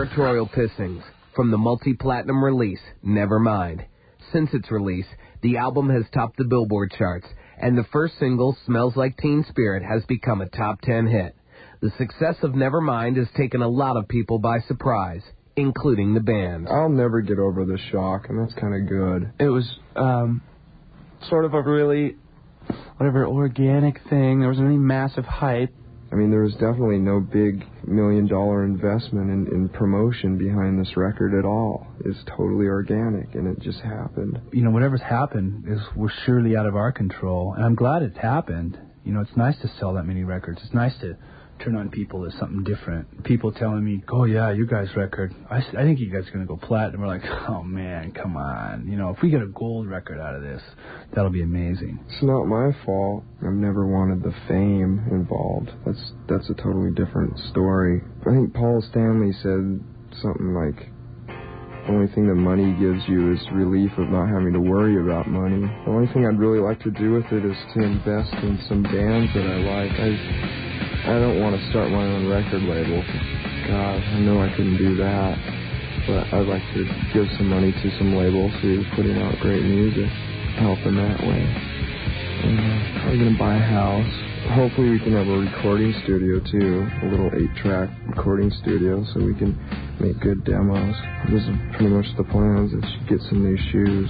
Territorial Pissings from the multi-platinum release, Nevermind. Since its release, the album has topped the Billboard charts, and the first single, Smells Like Teen Spirit, has become a top 10 hit. The success of Nevermind has taken a lot of people by surprise, including the band. I'll never get over the shock, and that's kind of good. It was sort of a really, organic thing. There wasn't any massive hype. I mean, there was definitely no big $1 million investment in promotion behind this record at all. It's totally organic, and it just happened. You know, whatever's happened was surely out of our control, and I'm glad it happened. You know, it's nice to sell that many records. It's nice to turn on people as something different. People telling me, oh, yeah, you guys' record, I think you guys are going to go platinum. We're like, oh, man, come on. You know, if we get a gold record out of this, that'll be amazing. It's not my fault. I've never wanted the fame involved. That's a totally different story. I think Paul Stanley said something like, the only thing that money gives you is relief of not having to worry about money. The only thing I'd really like to do with it is to invest in some bands that I like. I don't want to start my own record label. God, I know I couldn't do that. But I'd like to give some money to some labels who are putting out great music, help them that way. I'm going to buy a house. Hopefully we can have a recording studio too, a little 8-track recording studio so we can make good demos. This is pretty much the plans, is to get some new shoes.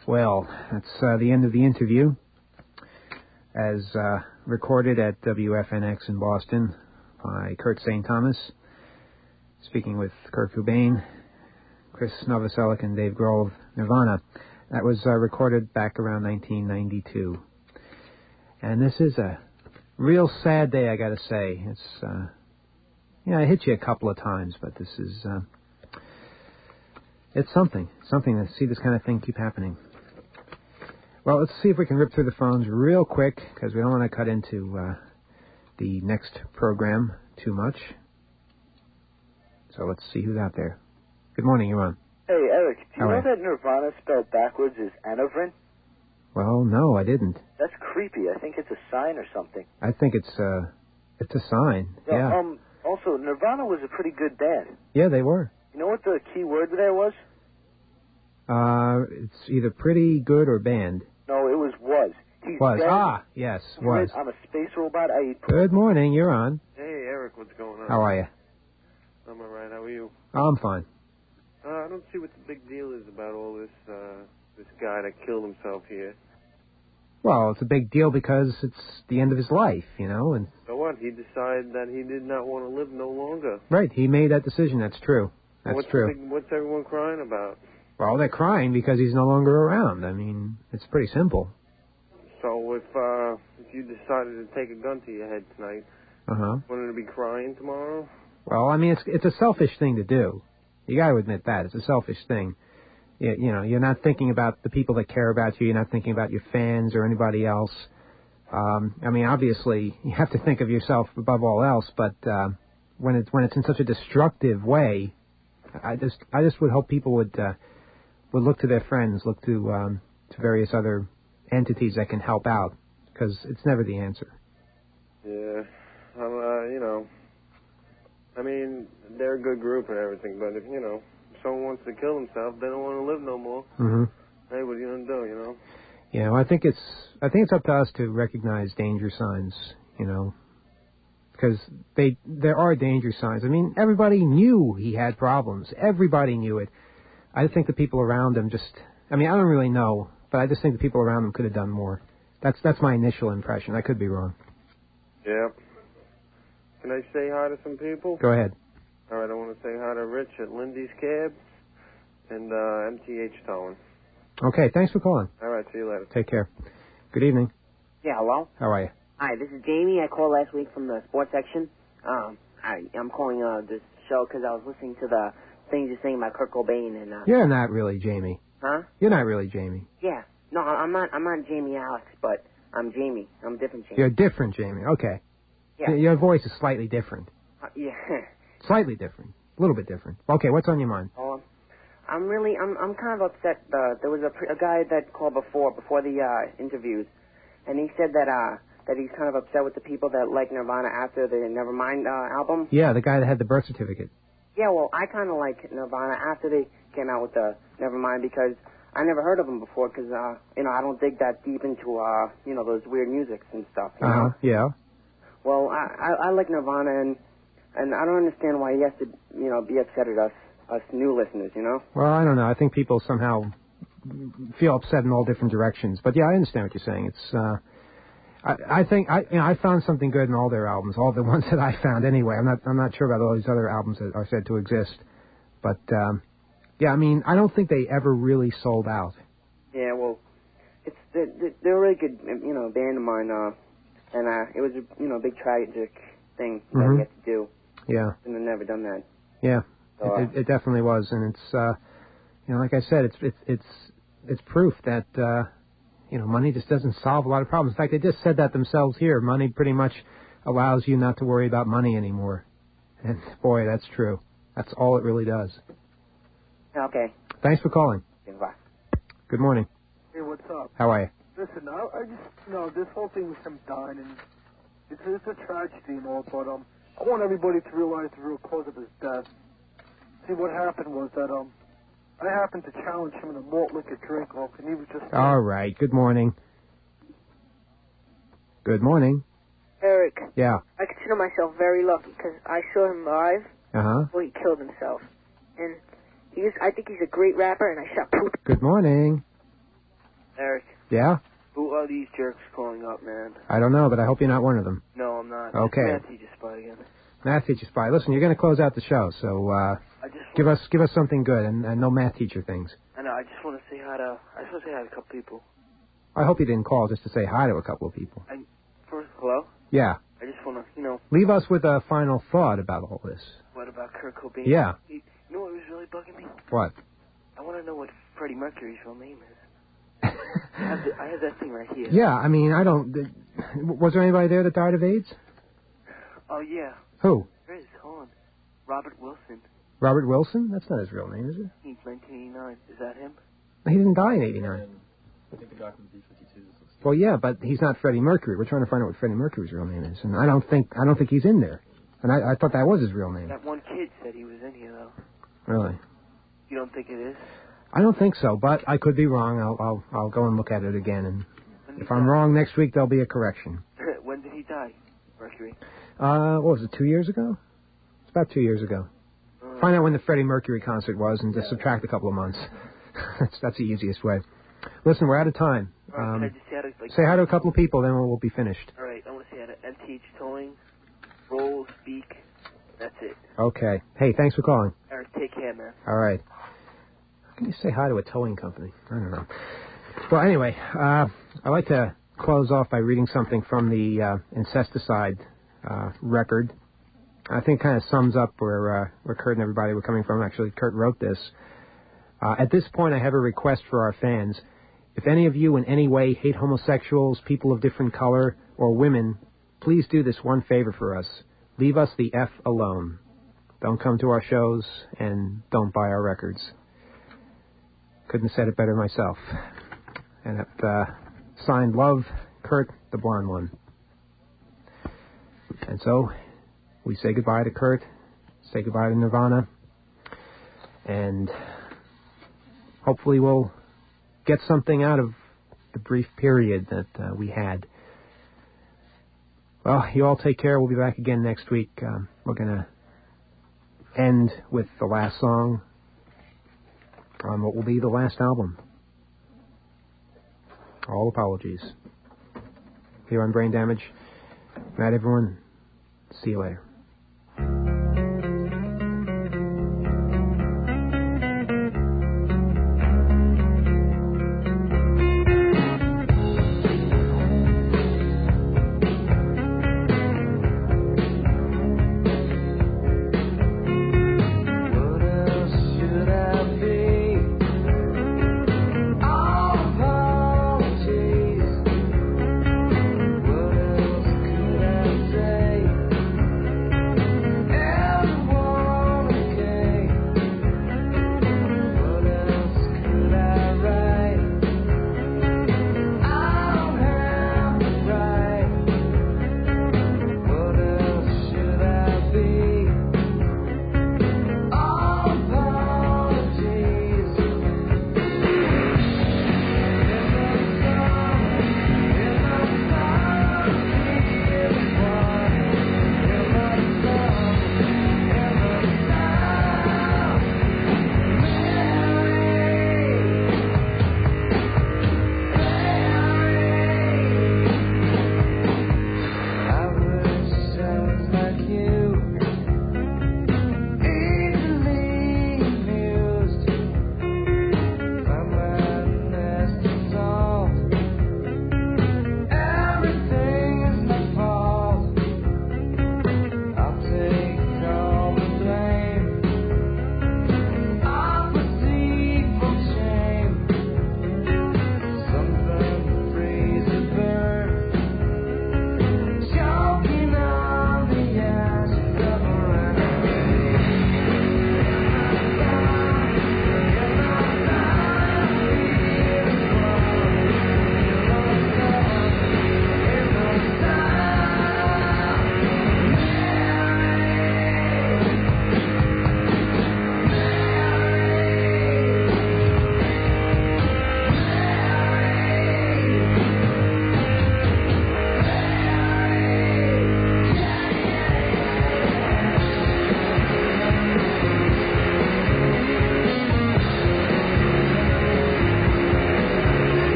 Well, that's the end of the interview, as recorded at WFNX in Boston by Kurt St. Thomas, speaking with Kurt Cobain, Chris Novoselic, and Dave Grohl of Nirvana. That was recorded back around 1992. And this is a real sad day, I gotta say. It's, I hit you a couple of times, but this is, it's something to see this kind of thing keep happening. Well, let's see if we can rip through the phones real quick, because we don't want to cut into the next program too much. So let's see who's out there. Good morning, you're on. Hey, Eric, do you know that Nirvana spelled backwards is Anavrin? Well, no, I didn't. That's creepy. I think it's a sign or something. I think it's a sign. Yeah. Also, Nirvana was a pretty good band. Yeah, they were. You know what the key word there was? It's either pretty good or band. No, it was. He's was. dead. Ah, yes, was. I'm a space robot. I eat. Good morning, you're on. Hey, Eric, what's going on? How are you? I'm all right. How are you? I'm fine. I don't see what the big deal is about all this guy that killed himself here. Well, it's a big deal because it's the end of his life, and... So what? He decided that he did not want to live no longer. Right, he made that decision. That's true. That's true. What's everyone crying about? Well, they're crying because he's no longer around. I mean, it's pretty simple. So if you decided to take a gun to your head tonight, wouldn't it be crying tomorrow? Well, I mean, it's a selfish thing to do. You got to admit that. It's a selfish thing. You're not thinking about the people that care about you. You're not thinking about your fans or anybody else. I mean, obviously, you have to think of yourself above all else. But when it's in such a destructive way, I just would hope people would look to their friends, look to various other entities that can help out, because it's never the answer. Yeah, I mean, they're a good group and everything, but if someone wants to kill themselves, they don't want to live no more. Mm-hmm. Hey, what are you gonna do? Yeah, well, I think it's up to us to recognize danger signs. Because there are danger signs. I mean, everybody knew he had problems. Everybody knew it. I think the people around him I don't really know, but I just think the people around him could have done more. That's my initial impression. I could be wrong. Yeah. Can I say hi to some people? Go ahead. All right, I want to say hi to Rich at Lindy's Cabs and MTH Towing. Okay, thanks for calling. All right, see you later. Take care. Good evening. Yeah, hello? How are you? Hi, this is Jamie. I called last week from the sports section. I'm calling this show because I was listening to the things you're saying about Kurt Cobain and... You're not really Jamie. Huh? You're not really Jamie. Yeah. No, I'm not Jamie Alex, but I'm Jamie. I'm different Jamie. You're a different Jamie. Okay. Yeah. Your voice is slightly different. Yeah. Slightly different. A little bit different. Okay, what's on your mind? I'm kind of upset. There was a guy that called before the interviews, and he said that he's kind of upset with the people that like Nirvana after the Nevermind album. Yeah, the guy that had the birth certificate. Yeah, well, I kind of like Nirvana after they came out with the Nevermind because I never heard of them before because, I don't dig that deep into, those weird musics and stuff. You know? Yeah. Well, I like Nirvana, and I don't understand why he has to, be upset at us new listeners, Well, I don't know. I think people somehow feel upset in all different directions. But, yeah, I understand what you're saying. It's, I think I found something good in all their albums, all the ones that I found anyway. I'm not sure about all these other albums that are said to exist. But, yeah, I don't think they ever really sold out. Yeah, well, they're a really good, band of mine, and it was a, big tragic thing that we had to do. Yeah. And they've never done that. Yeah, so, it definitely was, and it's, like I said, it's proof that, money just doesn't solve a lot of problems. In fact, they just said that themselves here. Money pretty much allows you not to worry about money anymore. And, boy, that's true. That's all it really does. Okay. Thanks for calling. Okay, bye. Good morning. Hey, what's up? How are you? Listen, I just, this whole thing with him dying, and it's a tragedy and all, but I want everybody to realize the real cause of his death. See, what happened was that I happened to challenge him in a malt liquor drink-off, and he was just... All right. Good morning. Good morning. Eric. Yeah. I consider myself very lucky because I saw him live before he killed himself. And I think he's a great rapper, and I shot poop. Good morning. Eric. Yeah? Who are these jerks calling up, man? I don't know, but I hope you're not one of them. No, I'm not. Okay. Matt Teacher Spy again. Math Teacher Spy. Listen, you're going to close out the show, so give us something good and no math teacher things. I know. I just want to say hi to. I just want to say hi to a couple people. I hope you didn't call just to say hi to a couple of people. First, hello? Yeah. I just want to, Leave us with a final thought about all this. What about Kurt Cobain? Yeah. You know what was really bugging me? What? I want to know what Freddie Mercury's real name is. I have that thing right here. Yeah, I mean, I don't... Was there anybody there that died of AIDS? Oh, yeah. Who? There is. Hold on. Robert Wilson. Robert Wilson? That's not his real name, is it? He's 1989. Is that him? He didn't die in 89. I think the guy from B-52. Well, yeah, but he's not Freddie Mercury. We're trying to find out what Freddie Mercury's real name is, and I don't think he's in there. And I thought that was his real name. That one kid said he was in here, though. Really? You don't think it is? I don't think so, but I could be wrong. I'll go and look at it again, and if I'm wrong next week, there'll be a correction. When did he die, Mercury? What was it, 2 years ago? It's about 2 years ago. Find out when the Freddie Mercury concert was and just subtract a couple of months. That's the easiest way. Listen, we're out of time. Can I just say hi to a couple of people, then we'll be finished. All right, I want to say hi to MTH Towing, Roll, Speak. That's it. Okay. Hey, thanks for calling. All right, take care, man. All right. How can you say hi to a towing company? I don't know. Well, anyway, I'd like to close off by reading something from the Incesticide record. I think it kind of sums up where Kurt and everybody were coming from. Actually, Kurt wrote this. At this point, I have a request for our fans. If any of you in any way hate homosexuals, people of different color, or women, please do this one favor for us. Leave us the F alone. Don't come to our shows, and don't buy our records. Couldn't have said it better myself. And it, signed Love, Kurt, the blonde one. And so, we say goodbye to Kurt, say goodbye to Nirvana, and hopefully we'll get something out of the brief period that we had. Well, you all take care. We'll be back again next week. We're going to end with the last song on what will be the last album. All apologies. Here on Brain Damage. Night, everyone. See you later.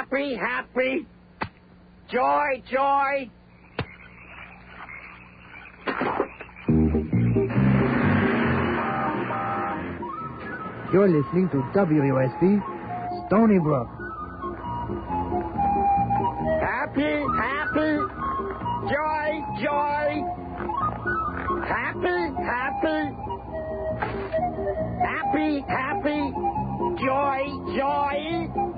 happy, happy. Joy, joy. You're listening to WSB Stony Brook. Happy, happy. Joy, joy. Happy, happy. Happy, happy. Joy, joy.